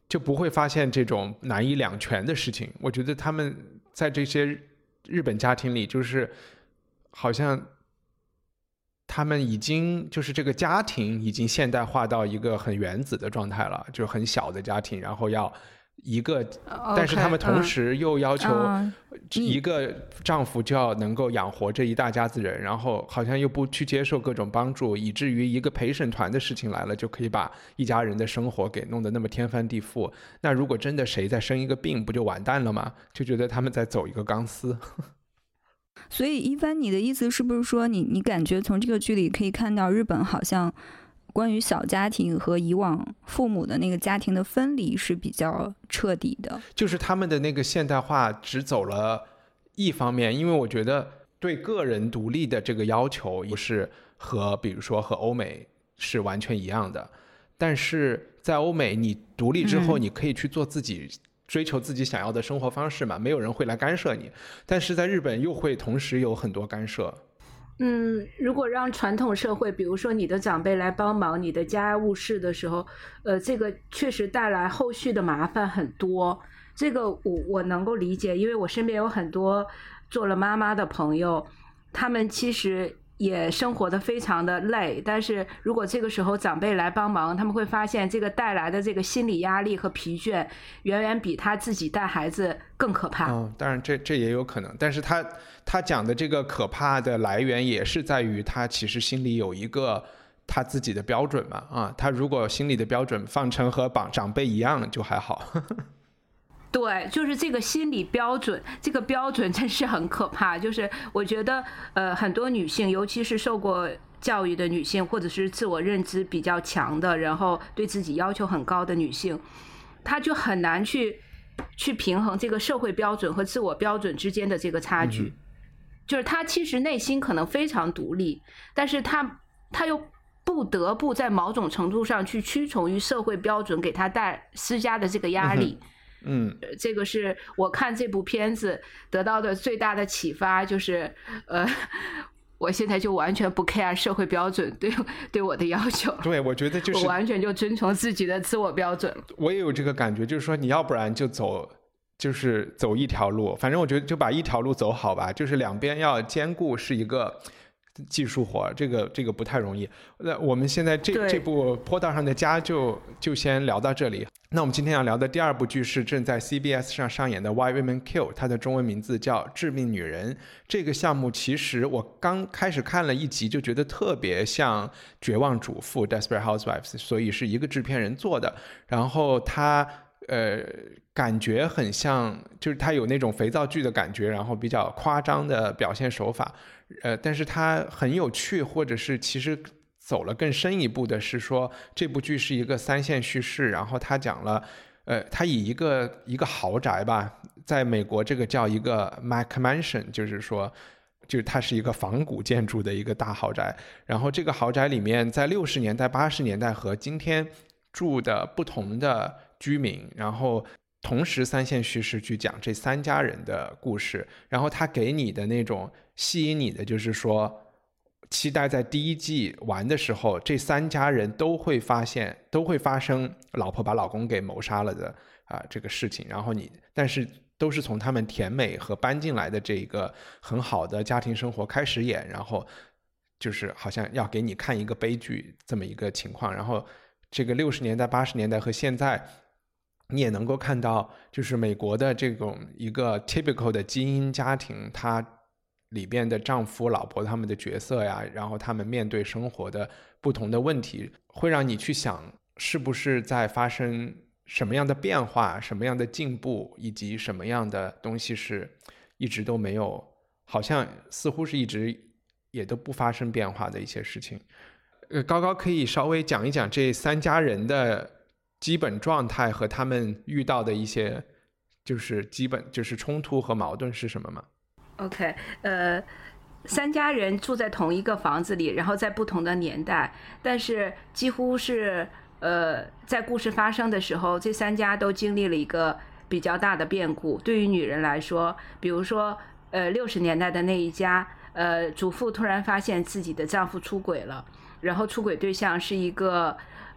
就不会发现这种难以两全的事情。我觉得他们在这些日本家庭里，就是好像他们已经就是这个家庭已经现代化到一个很原子的状态了，就很小的家庭，然后要一个、 okay, 但是他们同时又要求嗯一个丈夫就要能够养活这一大家子人，然后好像又不去接受各种帮助，以至于一个陪审团的事情来了，就可以把一家人的生活给弄得那么天翻地覆。那如果真的谁再生一个病，不就完蛋了吗？就觉得他们在走一个钢丝。 所以一帆，你的意思是不是说你你感觉从这个剧里可以看到日本好像关于小家庭和以往父母的那个家庭的分离是比较彻底的？ 就是他们的那个现代化只走了一方面，因为我觉得对个人独立的这个要求不是和比如说和欧美是完全一样的，但是在欧美你独立之后你可以去做自己、嗯、追求自己想要的生活方式嘛，没有人会来干涉你，但是在日本又会同时有很多干涉。 嗯，如果让传统社会，比如说你的长辈来帮忙你的家务事的时候，呃，这个确实带来后续的麻烦很多。这个我我能够理解，因为我身边有很多做了妈妈的朋友，他们其实也生活的非常的累，但是如果这个时候长辈来帮忙，他们会发现这个带来的这个心理压力和疲倦远远比他自己带孩子更可怕。 嗯，当然这这也有可能，但是他他讲的这个可怕的来源也是在于他其实心里有一个他自己的标准嘛，啊，他如果心里的标准放成和长长辈一样就还好。 对，就是这个心理标准，这个标准真是很可怕。就是我觉得，呃，很多女性，尤其是受过教育的女性，或者是自我认知比较强的，然后对自己要求很高的女性，她就很难去去平衡这个社会标准和自我标准之间的这个差距。嗯、就是她其实内心可能非常独立，但是她她又不得不在某种程度上去屈从于社会标准给她带施加的这个压力。嗯嗯， 这个是我看这部片子得到的最大的启发，就是呃，我现在就完全不 care 社会标准对对我的要求。 对，我觉得就是我完全就遵从自己的自我标准。 我也有这个感觉，就是说你要不然就走，就是走一条路，反正我觉得就把一条路走好吧，就是两边要兼顾是一个技术活，这个这个不太容易。那我们现在这这部坡道上的家就就先聊到这里。那我们今天要聊的第二部剧是正在 C B S 上上演的 Why Women Kill， 它的中文名字叫致命女人。这个项目其实我刚开始看了一集就觉得特别像绝望主妇 Desperate Housewives， 所以是一个制片人做的，然后他呃感觉很像，就是他有那种肥皂剧的感觉，然后比较夸张的表现手法，呃，但是他很有趣，或者是其实走了更深一步的是说，这部剧是一个三线叙事，然后他讲了，呃，他以一个一个豪宅吧，在美国这个叫一个 McMansion， 就是说，就是它是一个仿古建筑的一个大豪宅，然后这个豪宅里面在六十年代、八十年代和今天住的不同的居民，然后同时三线叙事去讲这三家人的故事，然后他给你的那种吸引你的就是说，期待在第一季完的时候，这三家人都会发现都会发生老婆把老公给谋杀了的啊、呃、这个事情，然后你但是都是从他们甜美和搬进来的这个很好的家庭生活开始演，然后就是好像要给你看一个悲剧这么一个情况，然后这个六十年代、八十年代和现在。你也能够看到，就是美国的这种一个 typical 的精英家庭，它里边的丈夫、老婆他们的角色呀，然后他们面对生活的不同的问题，会让你去想，是不是在发生什么样的变化、什么样的进步，以及什么样的东西是一直都没有，好像似乎是一直也都不发生变化的一些事情。呃，高高可以稍微讲一讲这三家人的基本状态和他们遇到的一些就是基本就是冲突和矛盾是什么吗？ OK， 呃，三家人住在同一个房子里，然后在不同的年代，但是几乎是呃在故事发生的时候，这三家都经历了一个比较大的变故。对于女人来说，比如说呃六十年代的那一家，呃主妇突然发现自己的丈夫出轨了，然后出轨对象是一个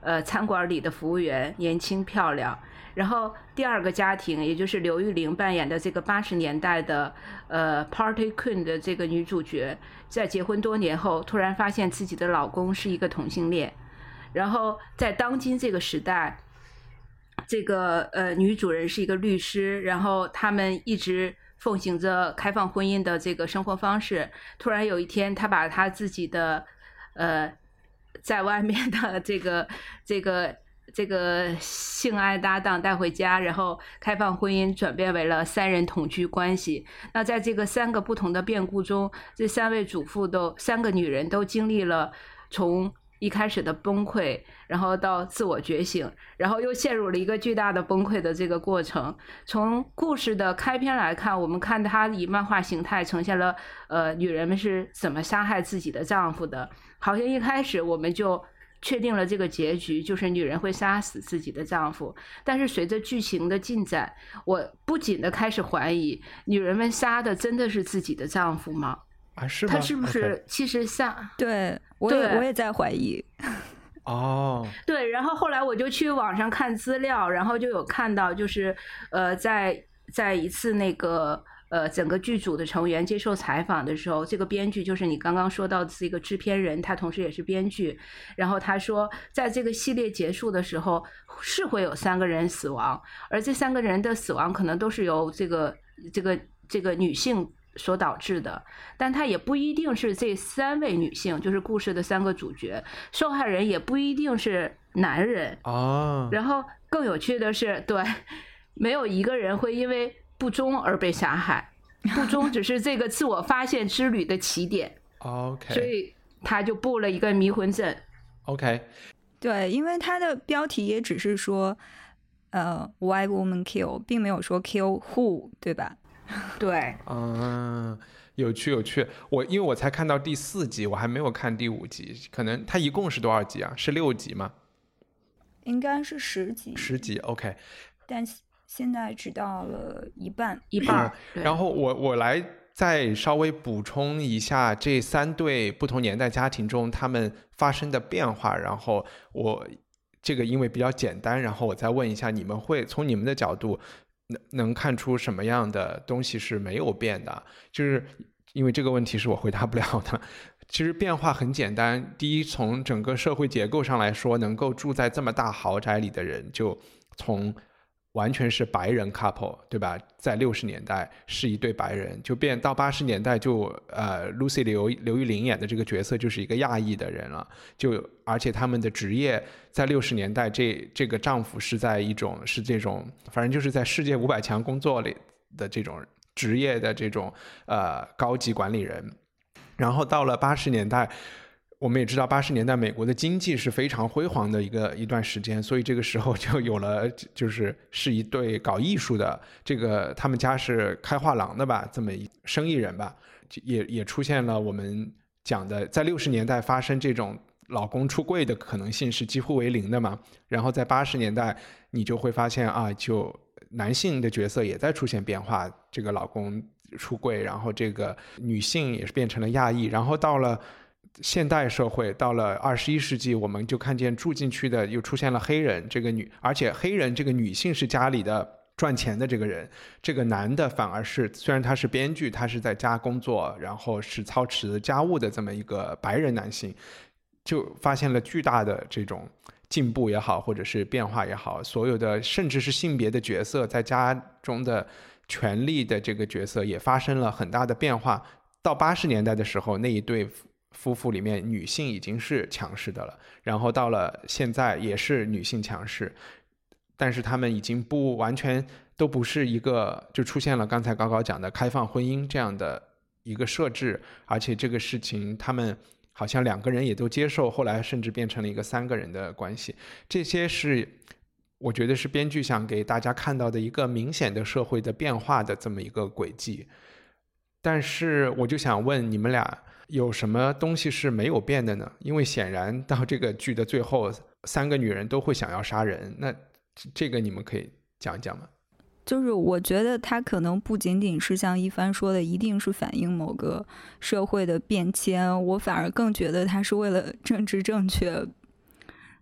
呃餐馆里的服务员，年轻漂亮。然后第二个家庭，也就是刘玉玲扮演的这个八十年代的呃 Party Queen 的这个女主角，在结婚多年后，突然发现自己的老公是一个同性恋。然后在当今这个时代，这个呃女主人是一个律师，然后他们一直奉行着开放婚姻的这个生活方式。突然有一天，她把她自己的呃在外面的这个这个。这个性爱搭档带回家，然后开放婚姻转变为了三人同居关系。那在这个三个不同的变故中，这三位主妇都三个女人都经历了从一开始的崩溃，然后到自我觉醒，然后又陷入了一个巨大的崩溃的这个过程。从故事的开篇来看，我们看它以漫画形态呈现了呃女人们是怎么杀害自己的丈夫的。好像一开始我们就确定了这个结局，就是女人会杀死自己的丈夫。但是随着剧情的进展，我不仅的开始怀疑，女人们杀的真的是自己的丈夫吗？ 啊，是吗？ 她是不是 okay. 其实像对我也我也在怀疑。 哦， 对，然后后来我就去网上看资料，然后就有看到，就是呃，在在一次那个。呃，整个剧组的成员接受采访的时候，这个编剧就是你刚刚说到的这个制片人，他同时也是编剧。然后他说，在这个系列结束的时候，是会有三个人死亡，而这三个人的死亡可能都是由这个这个这个女性所导致的，但它也不一定是这三位女性，就是故事的三个主角，受害人也不一定是男人哦。 然后更有趣的是，对，没有一个人会因为不忠而被杀害，不忠只是这个自我发现之旅的起点。 OK， 所以他就布了一个迷魂阵。 OK， 对，因为他的标题也只是说，呃 ，Why Woman Kill， 并没有说 Kill Who， 对吧？ 对， 嗯，有趣有趣。我因为我才看到第四集，我还没有看第五集，可能它一共是多少集啊？是六集吗？ 应该是十集。 十集 ，OK。 但现在只到了一半， 一半。 嗯、然后我我来再稍微补充一下这三对不同年代家庭中他们发生的变化，然后我这个因为比较简单，然后我再问一下，你们会从你们的角度能能看出什么样的东西是没有变的？就是因为这个问题是我回答不了的。其实变化很简单，第一，从整个社会结构上来说，能够住在这么大豪宅里的人，就从完全是白人 couple， 对吧？在六十年代是一对白人，就变到八十年代就呃 Lucy 刘刘玉玲演的这个角色就是一个亚裔的人了，就而且他们的职业在六十年代这这个丈夫是在一种是这种反正就是在世界五百强工作里的这种职业的这种呃高级管理人，然后到了八十年代。我们也知道八十年代美国的经济是非常辉煌的一个一段时间，所以这个时候就有了就是是一对搞艺术的，这个他们家是开画廊的吧，这么一生意人吧，也也出现了我们讲的在六十年代发生这种老公出柜的可能性是几乎为零的嘛，然后在八十年代你就会发现啊，就男性的角色也在出现变化，这个老公出柜，然后这个女性也是变成了亚裔，然后到了现代社会，到了二十一世纪，我们就看见住进去的又出现了黑人这个女，而且黑人这个女性是家里的赚钱的这个人，这个男的反而是虽然他是编剧，他是在家工作，然后是操持家务的这么一个白人男性，就发现了巨大的这种进步也好，或者是变化也好，所有的甚至是性别的角色在家中的权力的这个角色也发生了很大的变化。到八十年代的时候，那一对夫妇里面女性已经是强势的了，然后到了现在也是女性强势，但是他们已经不完全都不是一个就出现了刚才高高讲的开放婚姻这样的一个设置，而且这个事情他们好像两个人也都接受，后来甚至变成了一个三个人的关系。这些是我觉得是编剧想给大家看到的一个明显的社会的变化的这么一个轨迹。但是我就想问你们俩，有什么东西是没有变的呢？因为显然到这个剧的最后，三个女人都会想要杀人，那这个你们可以讲一讲吗？ 就是我觉得它可能不仅仅是像一帆说的一定是反映某个社会的变迁，我反而更觉得它是为了政治正确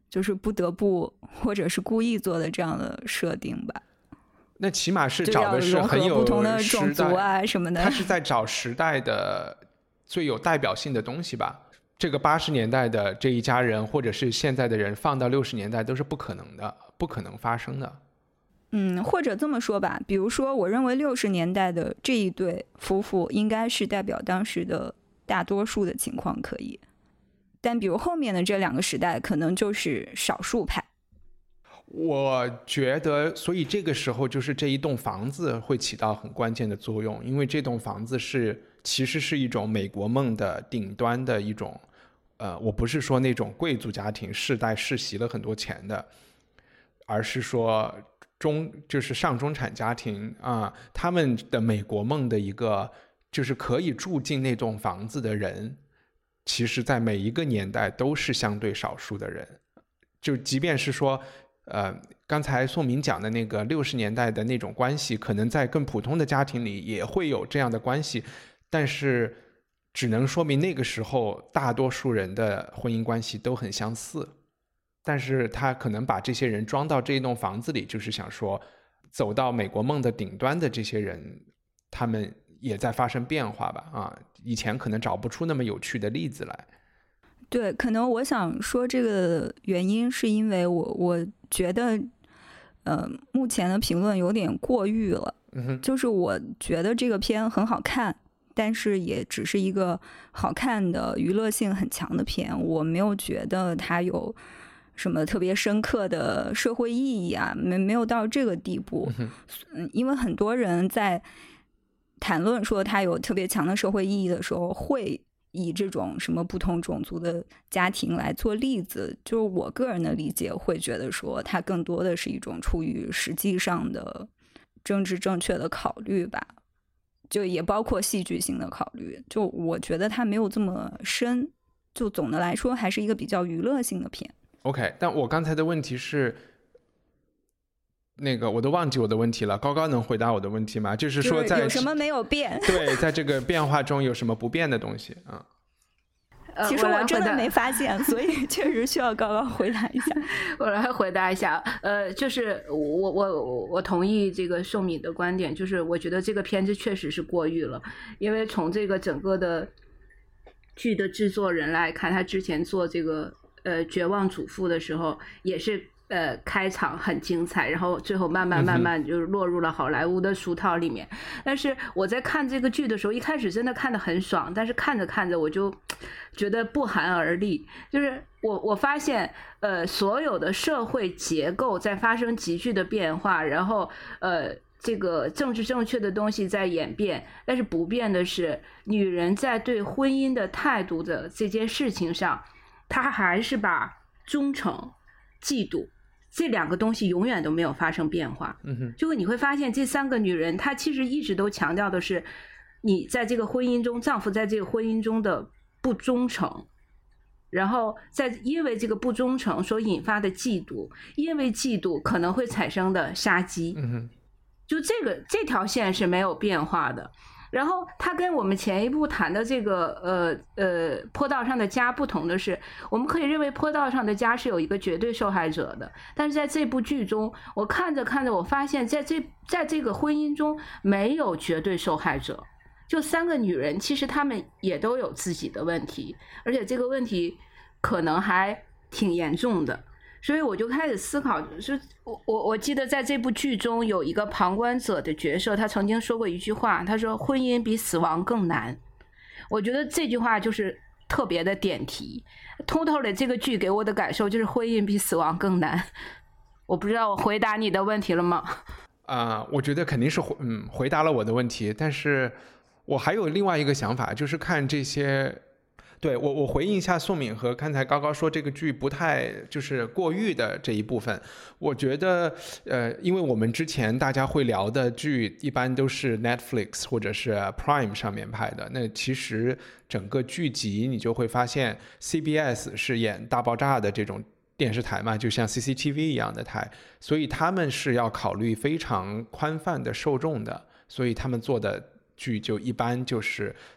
就是不得不或者是故意做的这样的设定吧。 那起码是找的是很有不同的种族啊什么的， 他是在找时代的最有代表性的东西吧。这个八十年代的这一家人，或者是现在的人放到六十年代都是不可能的，不可能发生的。 嗯，或者这么说吧，比如说我认为六十年代的这一对夫妇应该是代表当时的大多数的情况可以，但比如后面的这两个时代可能就是少数派。 我觉得所以这个时候就是这一栋房子会起到很关键的作用，因为这栋房子是其实是一种美国梦的顶端的一种呃，我不是说那种贵族家庭世代世袭了很多钱的，而是说中就是上中产家庭啊，他们的美国梦的一个就是可以住进那栋房子的人，其实在每一个年代都是相对少数的人。就即便是说呃，刚才宋明讲的那个六十年代的那种关系，可能在更普通的家庭里也会有这样的关系，但是只能说明那个时候大多数人的婚姻关系都很相似。但是他可能把这些人装到这一栋房子里，就是想说走到美国梦的顶端的这些人，他们也在发生变化吧。啊，以前可能找不出那么有趣的例子来。 对，可能我想说这个原因是因为我我觉得呃，目前的评论有点过誉了。 嗯， 就是我觉得这个片很好看，但是也只是一个好看的娱乐性很强的片，我没有觉得它有什么特别深刻的社会意义啊，没没有到这个地步。嗯，因为很多人在谈论说它有特别强的社会意义的时候，会以这种什么不同种族的家庭来做例子，就是我个人的理解会觉得说它更多的是一种出于实际上的政治正确的考虑吧，就也包括戏剧性的考虑，就我觉得它没有这么深，就总的来说还是一个比较娱乐性的片。 OK， 但我刚才的问题是那个我都忘记我的问题了，高高能回答我的问题吗？就是说在、 就是、有什么没有变对，在这个变化中有什么不变的东西啊？ 其实我真的没发现，所以确实需要高高回答一下。 我来回答一下，呃，就是我我我同意这个宋敏的观点，就是我觉得这个片子确实是过誉了，因为从这个整个的剧的制作人来看，他之前做这个呃《绝望主妇》的时候也是。呃，开场很精彩，然后最后慢慢慢慢就落入了好莱坞的俗套里面。嗯、但是我在看这个剧的时候，一开始真的看得很爽，但是看着看着我就觉得不寒而栗。就是我我发现，呃，所有的社会结构在发生急剧的变化，然后呃，这个政治正确的东西在演变，但是不变的是，女人在对婚姻的态度的这件事情上，她还是把忠诚、嫉妒。这两个东西永远都没有发生变化。 嗯哼， 就你会发现这三个女人她其实一直都强调的是你在这个婚姻中，丈夫在这个婚姻中的不忠诚，然后在因为这个不忠诚所引发的嫉妒，因为嫉妒可能会产生的杀机。 嗯哼， 就这个这条线是没有变化的。然后它跟我们前一部谈的这个呃呃坡道上的家不同的是，我们可以认为坡道上的家是有一个绝对受害者的，但是在这部剧中，我看着看着，我发现在这在这个婚姻中没有绝对受害者，就三个女人其实她们也都有自己的问题，而且这个问题可能还挺严重的。所以我就开始思考，就是我我我记得在这部剧中有一个旁观者的角色，他曾经说过一句话，他说婚姻比死亡更难。我觉得这句话就是特别的点题。Totally 这个剧给我的感受就是婚姻比死亡更难。我不知道我回答你的问题了吗？ 啊、呃，我觉得肯定是嗯回答了我的问题，但是我还有另外一个想法，就是看这些。对，我我回应一下宋敏和刚才高高说这个剧不太就是过誉的这一部分，我觉得呃，因为我们之前大家会聊的剧一般都是 Netflix 或者是 Prime 上面拍的，那其实整个剧集你就会发现 C B S 是演大爆炸的这种电视台嘛，就像 C C T V 一样的台，所以他们是要考虑非常宽泛的受众的，所以他们做的剧就一般就是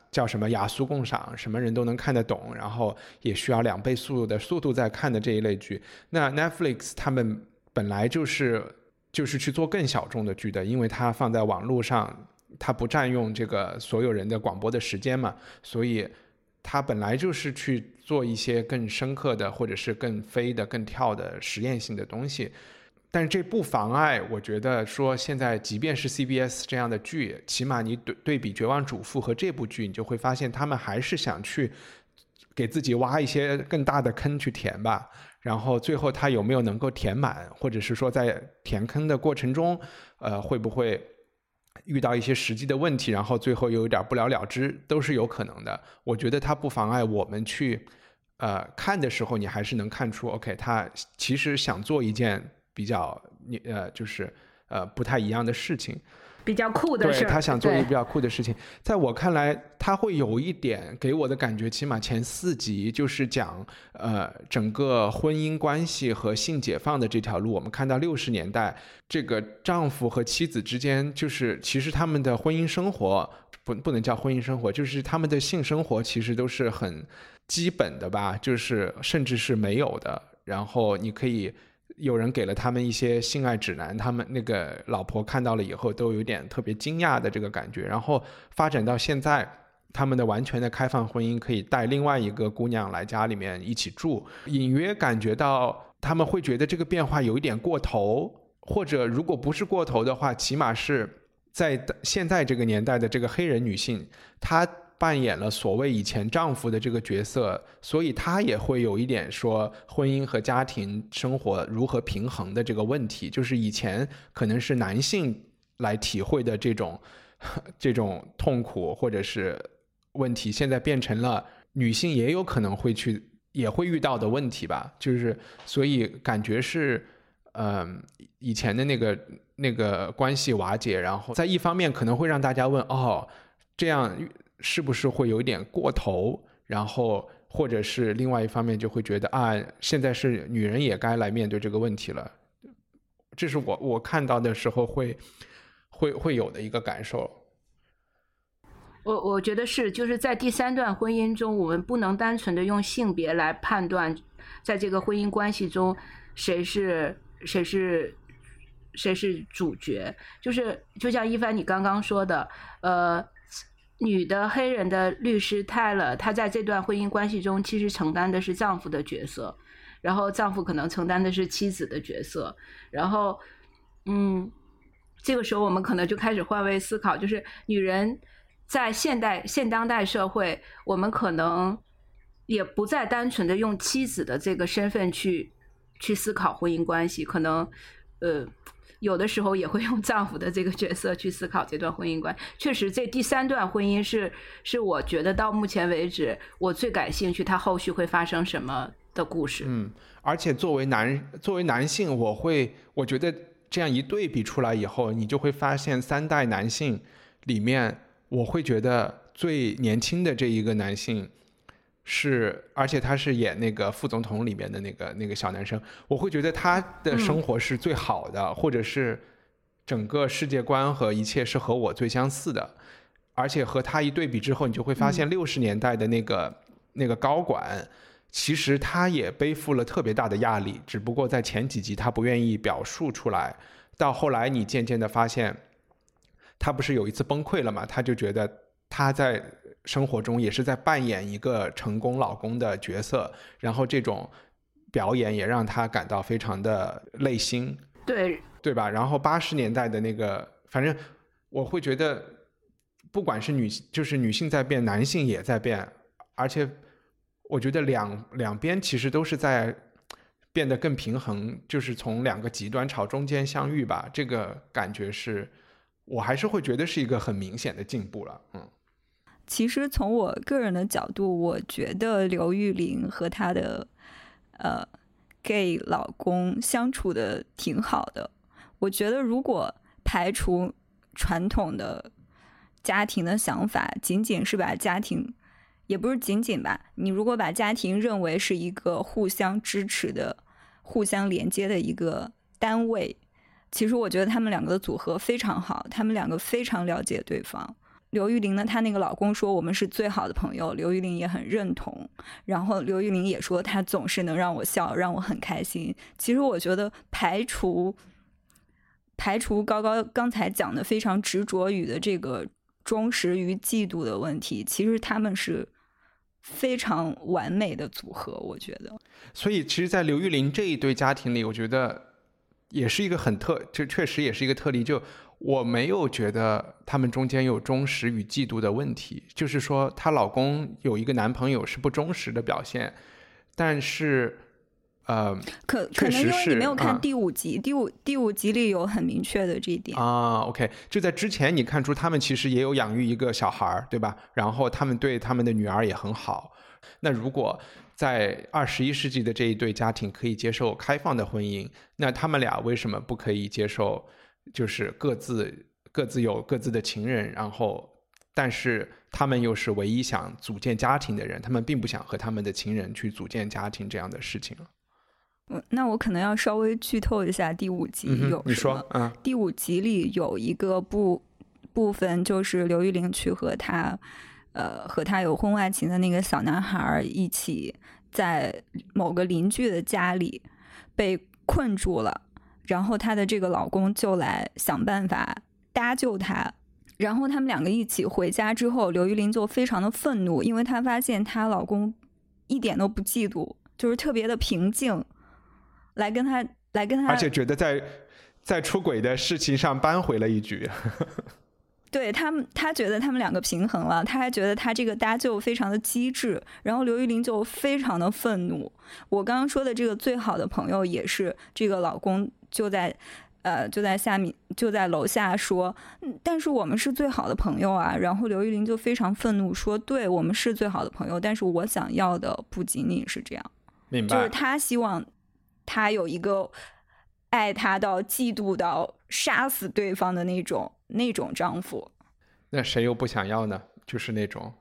叫什么雅俗共赏，什么人都能看得懂，然后也需要两倍速度的速度在看的这一类剧。那 Netflix 他们本来就是就是去做更小众的剧的，因为它放在网络上，它不占用这个所有人的广播的时间嘛，所以它本来就是去做一些更深刻的或者是更飞的更跳的实验性的东西。但是这不妨碍我觉得说现在即便是 C B S 这样的剧，起码你对对比绝望主妇和这部剧，你就会发现他们还是想去给自己挖一些更大的坑去填吧，然后最后他有没有能够填满，或者是说在填坑的过程中呃，会不会遇到一些实际的问题，然后最后又有点不了了之，都是有可能的。我觉得它不妨碍我们去呃看的时候，你还是能看出 OK 他其实想做一件比较呃就是呃不太一样的事情， 比较酷的事， 对，他想做一个比较酷的事情。在我看来他会有一点给我的感觉，起码前四集就是讲呃整个婚姻关系和性解放的这条路。我们看到六十年代这个丈夫和妻子之间，就是其实他们的婚姻生活不不能叫婚姻生活，就是他们的性生活其实都是很基本的吧，就是甚至是没有的。然后你可以有人给了他们一些性爱指南，他们那个老婆看到了以后都有点特别惊讶的这个感觉。然后发展到现在，他们的完全的开放婚姻可以带另外一个姑娘来家里面一起住，隐约感觉到他们会觉得这个变化有一点过头，或者如果不是过头的话，起码是在现在这个年代的这个黑人女性，她扮演了所谓以前丈夫的这个角色，所以她也会有一点说婚姻和家庭生活如何平衡的这个问题，就是以前可能是男性来体会的这种这种痛苦或者是问题，现在变成了女性也有可能会去也会遇到的问题吧。就是所以感觉是嗯、呃，以前的那个那个关系瓦解，然后在一方面可能会让大家问，哦，这样是不是会有一点过头，然后或者是另外一方面就会觉得啊，现在是女人也该来面对这个问题了。这是我我看到的时候会会会有的一个感受。 我我觉得是，就是在第三段婚姻中，我们不能单纯的用性别来判断，在这个婚姻关系中谁是谁是谁是主角。就是就像一帆你刚刚说的，呃。女的黑人的律师泰勒，她在这段婚姻关系中其实承担的是丈夫的角色，然后丈夫可能承担的是妻子的角色，然后嗯，这个时候我们可能就开始换位思考，就是女人在现代现当代社会，我们可能也不再单纯的用妻子的这个身份去去思考婚姻关系，可能呃有的时候也会用丈夫的这个角色去思考这段婚姻关系。确实这第三段婚姻是是我觉得到目前为止我最感兴趣它后续会发生什么的故事。 嗯，而且作为男作为男性，我会我觉得这样一对比出来以后，你就会发现三代男性里面，我会觉得最年轻的这一个男性是，而且他是演那个副总统里面的那个那个小男生，我会觉得他的生活是最好的、嗯、或者是整个世界观和一切是和我最相似的。而且和他一对比之后，你就会发现六十年代的那个、嗯、那个高管，其实他也背负了特别大的压力，只不过在前几集他不愿意表述出来，到后来你渐渐的发现他不是有一次崩溃了嘛，他就觉得他在生活中也是在扮演一个成功老公的角色，然后这种表演也让他感到非常的累心， 对对吧？然后八十年代的那个，反正我会觉得不管是女就是女性在变，男性也在变，而且我觉得两两边其实都是在变得更平衡，就是从两个极端朝中间相遇吧，这个感觉是我还是会觉得是一个很明显的进步了。嗯， 其实从我个人的角度，我觉得刘玉玲和她的呃 gay 老公相处的挺好的。我觉得如果排除传统的家庭的想法，仅仅是把家庭，也不是仅仅吧，你如果把家庭认为是一个互相支持的、互相连接的一个单位，其实我觉得他们两个的组合非常好，他们两个非常了解对方。 刘玉玲呢，她那个老公说我们是最好的朋友，刘玉玲也很认同。然后刘玉玲也说她总是能让我笑，让我很开心。其实我觉得排除排除高高刚才讲的非常执着于的这个忠实与嫉妒的问题，其实他们是非常完美的组合，我觉得。 所以其实在刘玉玲这一对家庭里，我觉得也是一个很特，就确实也是一个特例，就我没有觉得他们中间有忠实与嫉妒的问题，就是说她老公有一个男朋友是不忠实的表现，但是呃， 可可能因为你没有看第五集， 啊、 第五第五集里有很明确的这一点啊。OK， 就在之前你看出他们其实也有养育一个小孩，对吧？然后他们对他们的女儿也很好。那如果在二十一世纪的这一对家庭可以接受开放的婚姻，那他们俩为什么不可以接受？就是各自各自有各自的情人，然后但是他们又是唯一想组建家庭的人，他们并不想和他们的情人去组建家庭这样的事情了。 那我可能要稍微剧透一下第五集有什么、嗯、 你说、嗯、 第五集里有一个部部分，就是刘玉玲去和他呃和他有婚外情的那个小男孩一起在某个邻居的家里被困住了，然后她的这个老公就来想办法搭救她，然后他们两个一起回家之后，刘玉玲就非常的愤怒，因为她发现她老公一点都不嫉妒，就是特别的平静，来跟她来跟她， 而且觉得在在出轨的事情上扳回了一局。 对他们，他觉得他们两个平衡了，他还觉得他这个搭救非常的机智，然后刘玉玲就非常的愤怒。我刚刚说的这个最好的朋友也是这个老公就在呃就在下面就在楼下说、嗯、但是我们是最好的朋友啊，然后刘玉玲就非常愤怒说，对，我们是最好的朋友，但是我想要的不仅仅是这样。 明白， 就是他希望他有一个爱他到嫉妒到杀死对方的那种那种丈夫。 那谁又不想要呢？就是那种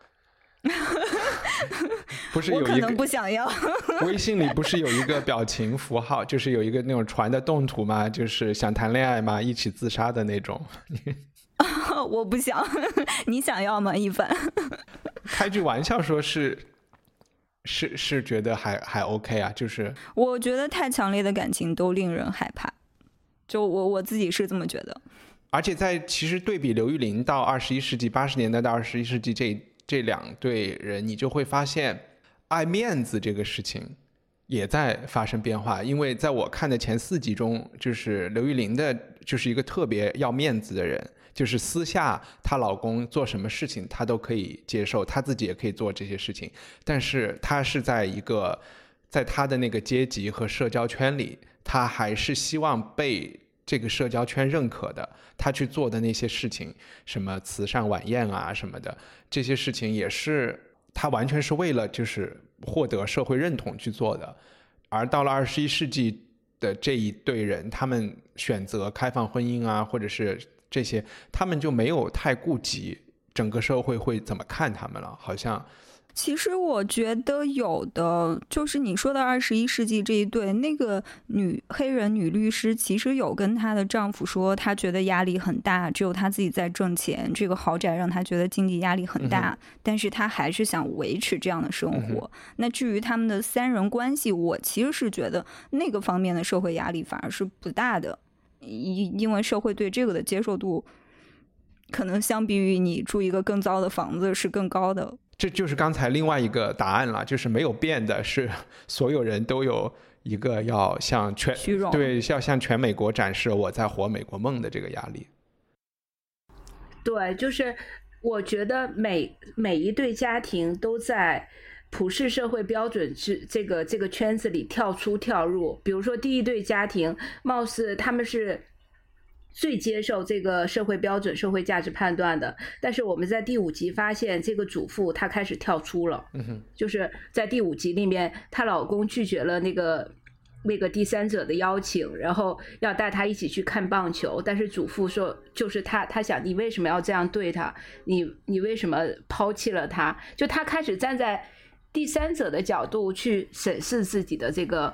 不是有一个， 我可能不想要。 微信里不是有一个表情符号，就是有一个那种传的动图吗？就是想谈恋爱吗？一起自杀的那种。 我不想。你想要吗，一凡？ 开句玩笑说是是是觉得还还 OK 啊，就是我觉得太强烈的感情都令人害怕，就我我自己是这么觉得。 而且在其实对比刘玉玲到二十一世纪八十年代到二十一世纪这这两对人，你就会发现爱面子这个事情也在发生变化。因为在我看的前四集中，就是刘玉玲的就是一个特别要面子的人，就是私下她老公做什么事情她都可以接受，她自己也可以做这些事情，但是她是在一个在她的那个阶级和社交圈里，她还是希望被这个社交圈认可的。她去做的那些事情，什么慈善晚宴啊什么的，这些事情也是她完全是为了就是获得社会认同去做的。而到了二十一世纪的这一对人，他们选择开放婚姻啊，或者是这些，他们就没有太顾及整个社会会怎么看他们了，好像。 其实我觉得有的就是你说的二十一世纪这一对，那个女黑人女律师其实有跟她的丈夫说，她觉得压力很大，只有她自己在挣钱，这个豪宅让她觉得经济压力很大、嗯、但是她还是想维持这样的生活、嗯、那至于他们的三人关系，我其实是觉得那个方面的社会压力反而是不大的，因为社会对这个的接受度可能相比于你住一个更糟的房子是更高的。 这就是刚才另外一个答案了，就是没有变的是所有人都有一个要向全虚荣， 对，要向全美国展示我在活美国梦的这个压力。 对，就是我觉得每每一对家庭都在普世社会标准之这个这个圈子里跳出跳入。比如说第一对家庭，貌似他们是最接受这个社会标准社会价值判断的，但是我们在第五集发现这个主妇她开始跳出了、嗯、就是在第五集里面她老公拒绝了那个那个第三者的邀请，然后要带她一起去看棒球，但是主妇说就是她她想你为什么要这样对她，你你为什么抛弃了她，就她开始站在第三者的角度去审视自己的这个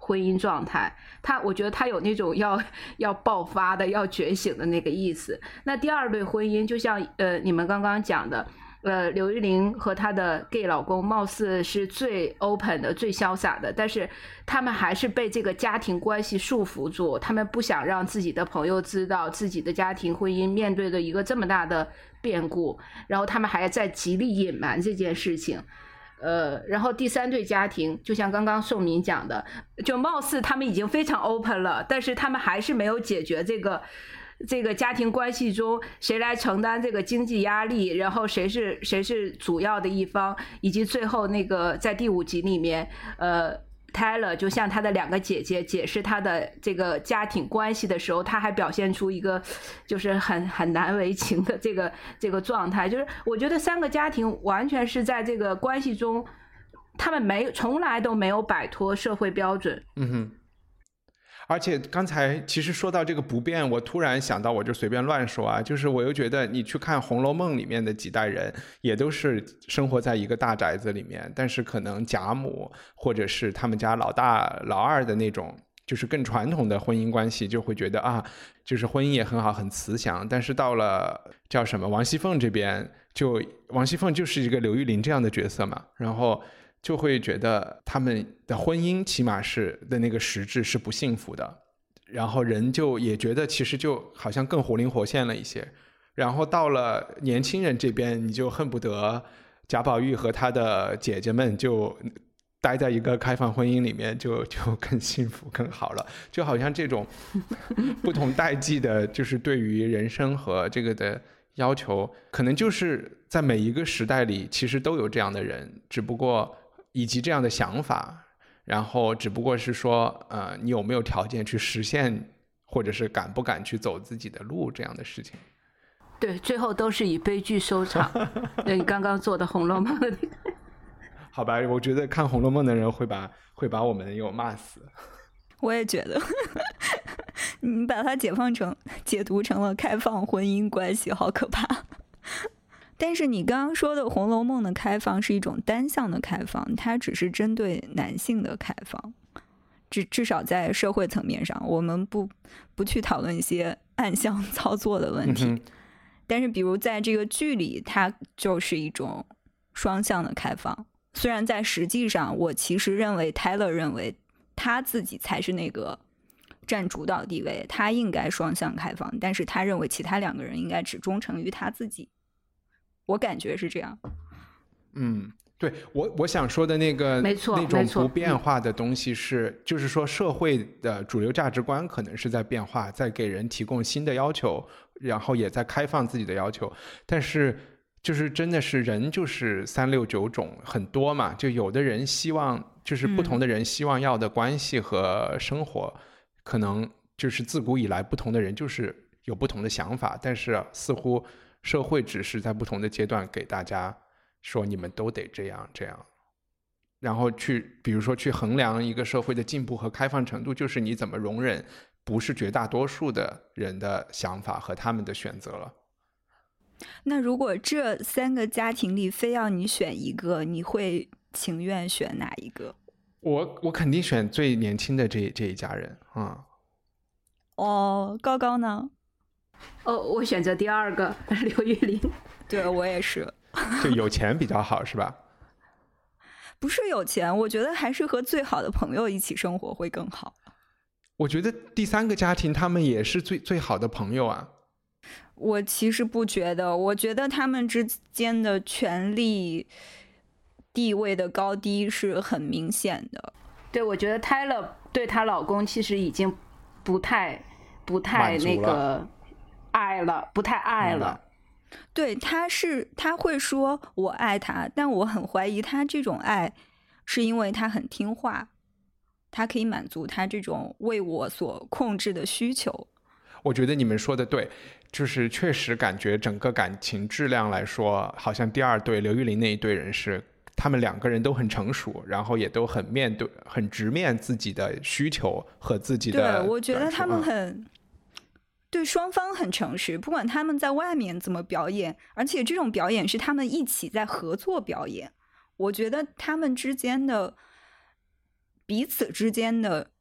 婚姻状态，他我觉得他有那种要要爆发的要觉醒的那个意思。那第二对婚姻就像呃你们刚刚讲的，呃刘玉玲和她的 gay 老公貌似是最 open 的最潇洒的，但是他们还是被这个家庭关系束缚住，他们不想让自己的朋友知道自己的家庭婚姻面对的一个这么大的变故，然后他们还在极力隐瞒这件事情。呃，然后第三对家庭就像刚刚宋敏讲的，就貌似他们已经非常 open 了，但是他们还是没有解决这个这个家庭关系中谁来承担这个经济压力，然后谁是谁是主要的一方，以及最后那个在第五集里面呃Tyler 就向他的两个姐姐解释他的这个家庭关系的时候，他还表现出一个就是很很难为情的这个这个状态。就是我觉得三个家庭完全是在这个关系中，他们没从来都没有摆脱社会标准。 嗯哼。而且刚才其实说到这个不变，我突然想到，我就随便乱说啊，就是我又觉得你去看《红楼梦》里面的几代人，也都是生活在一个大宅子里面，但是可能贾母或者是他们家老大老二的那种就是更传统的婚姻关系，就会觉得啊，就是婚姻也很好很慈祥。但是到了叫什么王熙凤这边，就王熙凤就是一个刘玉玲这样的角色嘛，然后就会觉得他们的婚姻起码是的那个实质是不幸福的，然后人就也觉得其实就好像更活灵活现了一些。然后到了年轻人这边，你就恨不得贾宝玉和他的姐姐们就待在一个开放婚姻里面，就就更幸福更好了。就好像这种不同代际的就是对于人生和这个的要求，可能就是在每一个时代里其实都有这样的人，只不过以及这样的想法，然后只不过是说呃，你有没有条件去实现，或者是敢不敢去走自己的路这样的事情。 对，最后都是以悲剧收场。对，你刚刚做的《红楼梦》的好吧，我觉得看《红楼梦》的人会把会把我们又骂死。 我也觉得你把它解放成解读成了开放婚姻关系，好可怕。但是你刚刚说的《红楼梦》的开放是一种单向的开放，它只是针对男性的开放，至至少在社会层面上，我们不不去讨论一些暗箱操作的问题。嗯、但是比如在这个剧里，它就是一种双向的开放。虽然在实际上，我其实认为 Tyler 认为他自己才是那个占主导地位，他应该双向开放，但是他认为其他两个人应该只忠诚于他自己。我感觉是这样。 嗯，对，我我想说的那个没错， 那种不变化的东西是，就是说社会的主流价值观可能是在变化，在给人提供新的要求，然后也在开放自己的要求，但是就是真的是人就是三六九种很多嘛，就有的人希望就是不同的人希望要的关系和生活、嗯、可能就是自古以来不同的人就是有不同的想法，但是似乎社会只是在不同的阶段给大家说你们都得这样这样，然后去比如说去衡量一个社会的进步和开放程度，就是你怎么容忍不是绝大多数的人的想法和他们的选择了。 那如果这三个家庭里非要你选一个，你会情愿选哪一个？ 我我肯定选最年轻的这这一家人啊、嗯。 哦，高高呢？ 哦，我选择第二个刘玉玲。 对，我也是。 就有钱比较好是吧？ 不是有钱，我觉得还是和最好的朋友一起生活会更好。 我觉得第三个家庭他们也是最最好的朋友啊。 我其实不觉得，我觉得他们之间的权力地位的高低是很明显的。 对，我觉得 Tyler 对她老公其实已经不太不太那个爱了，不太爱了。 对，他是他会说我爱他，但我很怀疑他这种爱是因为他很听话，他可以满足他这种为我所控制的需求。 我觉得你们说的对，就是确实感觉整个感情质量来说，好像第二对刘玉玲那一对人是他们两个人都很成熟，然后也都很面对很直面自己的需求和自己的。 对，我觉得他们很对双方很诚实，不管他们在外面怎么表演，而且这种表演是他们一起在合作表演。我觉得他们之间的彼此之间的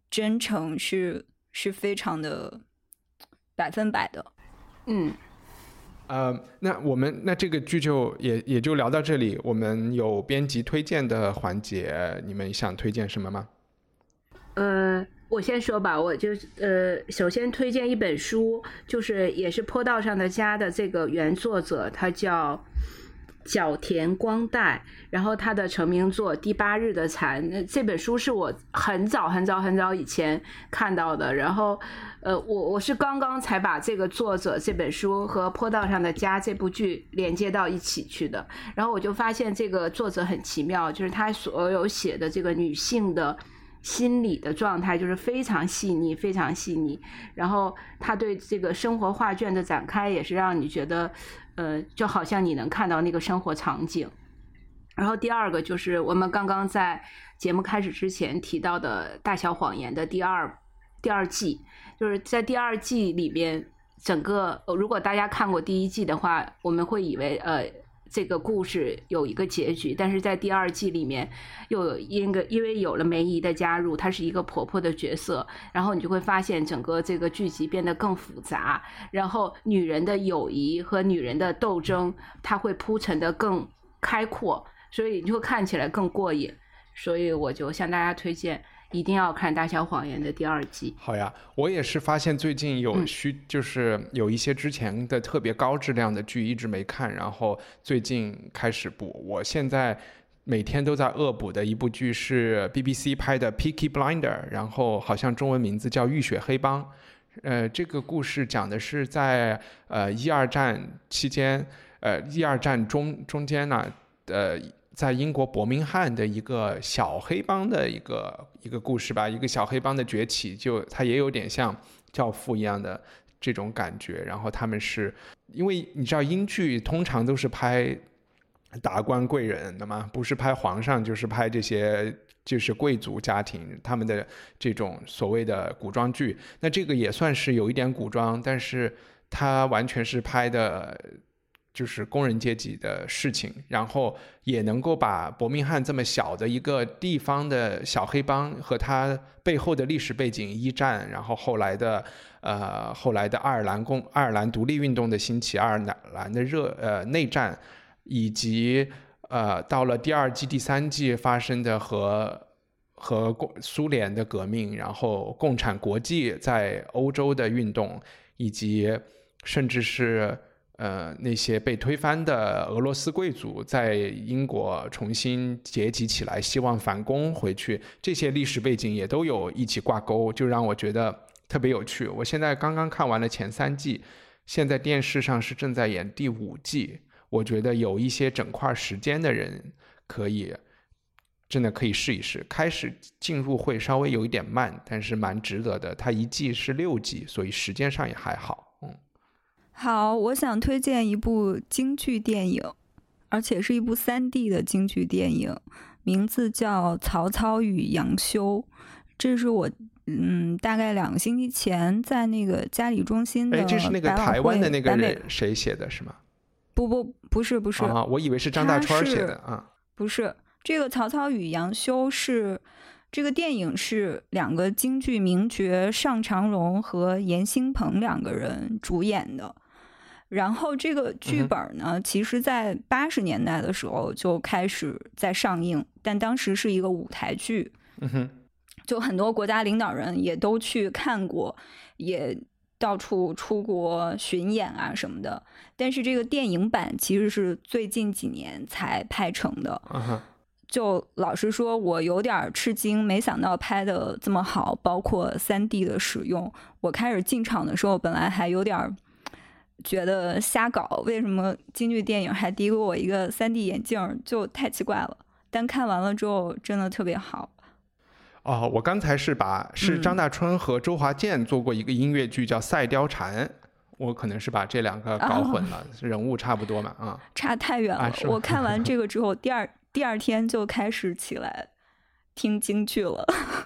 真诚是是非常的百分百的。 嗯， 呃，那我们那这个剧就也也就聊到这里。我们有编辑推荐的环节，你们想推荐什么吗？ 呃，我先说吧，我就呃，首先推荐一本书，就是也是坡道上的家的这个原作者，他叫角田光代，然后他的成名作《第八日的蝉》，这本书是我很早很早很早以前看到的，然后呃，我我是刚刚才把这个作者这本书和《坡道上的家》这部剧连接到一起去的，然后我就发现这个作者很奇妙，就是他所有写的这个女性的心理的状态就是非常细腻非常细腻，然后他对这个生活画卷的展开也是让你觉得呃，就好像你能看到那个生活场景。然后第二个就是我们刚刚在节目开始之前提到的《大小谎言》的第二第二季，就是在第二季里面整个如果大家看过第一季的话，我们会以为呃这个故事有一个结局，但是在第二季里面又有因个因为有了梅姨的加入，她是一个婆婆的角色，然后你就会发现整个这个剧集变得更复杂，然后女人的友谊和女人的斗争它会铺陈得更开阔，所以你就会看起来更过瘾，所以我就向大家推荐一定要看《大小谎言》的第二季。 好呀，我也是发现最近有需、嗯、就是有一些之前的特别高质量的剧一直没看，然后最近开始补。我现在每天都在恶补的一部剧是 B B C 拍的 Peaky Blinder， 然后好像中文名字叫浴血黑帮。呃，这个故事讲的是在呃一二战期间，呃一二战中中间呢，呃。在英国伯明翰的一个小黑帮的一个一个故事吧，一个小黑帮的崛起，就它也有点像教父一样的这种感觉。然后他们是因为你知道英剧通常都是拍达官贵人的嘛，不是拍皇上就是拍这些就是贵族家庭他们的这种所谓的古装剧。那这个也算是有一点古装，但是它完全是拍的就是工人阶级的事情，然后也能够把伯明翰这么小的一个地方的小黑帮和它背后的历史背景，一战，然后后来的呃后来的爱尔兰共爱尔兰独立运动的兴起，爱尔兰的热呃内战，以及呃到了第二季第三季发生的和和苏联的革命，然后共产国际在欧洲的运动，以及甚至是呃，那些被推翻的俄罗斯贵族在英国重新结集起来，希望反攻回去，这些历史背景也都有一起挂钩，就让我觉得特别有趣。我现在刚刚看完了前三季，现在电视上是正在演第五季，我觉得有一些整块时间的人可以真的可以试一试。开始进入会稍微有一点慢，但是蛮值得的。它一季是六集，所以时间上也还好。嗯。 好，我想推荐一部京剧电影，而且是一部 三 D 的京剧电影，名字叫《曹操与杨修》。这是我嗯大概两个星期前在那个嘉里中心的百老汇， 这是那个台湾的那个人谁写的是吗？ 不不不是不是、 啊、我以为是张大春写的啊。 不是，这个《曹操与杨修》是这个电影是两个京剧名角尚长荣和严兴鹏两个人主演的。然后这个剧本呢、嗯、其实在八十年代的时候就开始在上映，但当时是一个舞台剧、 嗯、哼， 就很多国家领导人也都去看过，也到处出国巡演啊什么的。但是这个电影版其实是最近几年才拍成的、 嗯、 就老实说我有点吃惊，没想到拍的这么好，包括 三 D 的使用。我开始进场的时候本来还有点觉得瞎搞，为什么京剧电影还递给我一个 三 D 眼镜，就太奇怪了。但看完了之后真的特别好。 哦，我刚才是把是张大春和周华健做过一个音乐剧叫《赛貂蝉》，我可能是把这两个搞混了、哦、人物差不多嘛。啊、嗯， 差太远了、啊、我看完这个之后第二第二天就开始起来听京剧了。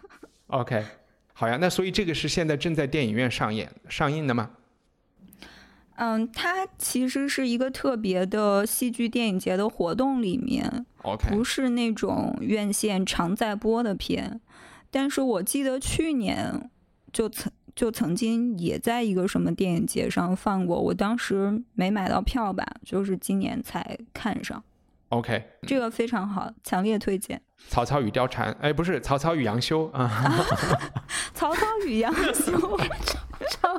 OK， 好呀，那所以这个是现在正在电影院上演上映的吗？ 嗯，它其实是一个特别的戏剧电影节的活动里面， okay. 不是那种院线常在播的片， 但是我记得去年就曾就曾经也在一个什么电影节上放过，我当时没买到票吧，就是今年才看上。 OK， 这个非常好，强烈推荐。 曹操与貂蝉，哎，不是曹操与杨修啊， 曹操与杨修，曹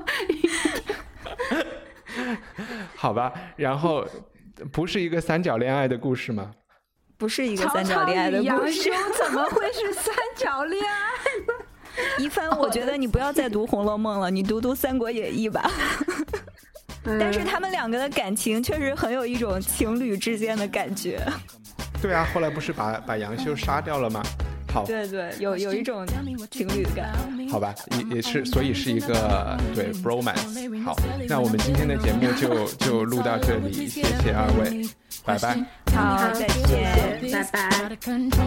好吧，然后不是一个三角恋爱的故事吗？ 不是一个三角恋爱的故事。 曹操与杨修怎么会是三角恋爱呢？ 一帆，我觉得你不要再读《红楼梦》了，你读读《三国演义》吧。但是他们两个的感情确实很有一种情侣之间的感觉。 对啊，后来不是把把杨修杀掉了吗？好， 对对，有有一种情侣感。 好吧，也也是，所以是一个对 bromance。好，那我们今天的节目就就录到这里，谢谢二位，拜拜。 好，再见， 拜拜。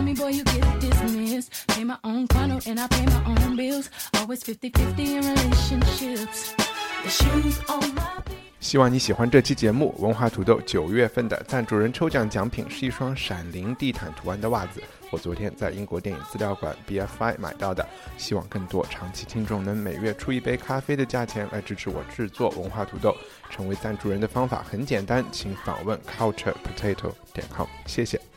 希望你喜欢这期节目。文化土豆九月份的赞助人抽奖奖品是一双闪灵地毯图案的袜子，我昨天在英国电影资料馆 B F I 买到的。希望更多长期听众能每月出一杯咖啡的价钱来支持我制作文化土豆。成为赞助人的方法很简单，请访问 culture potato 点 com， 谢谢。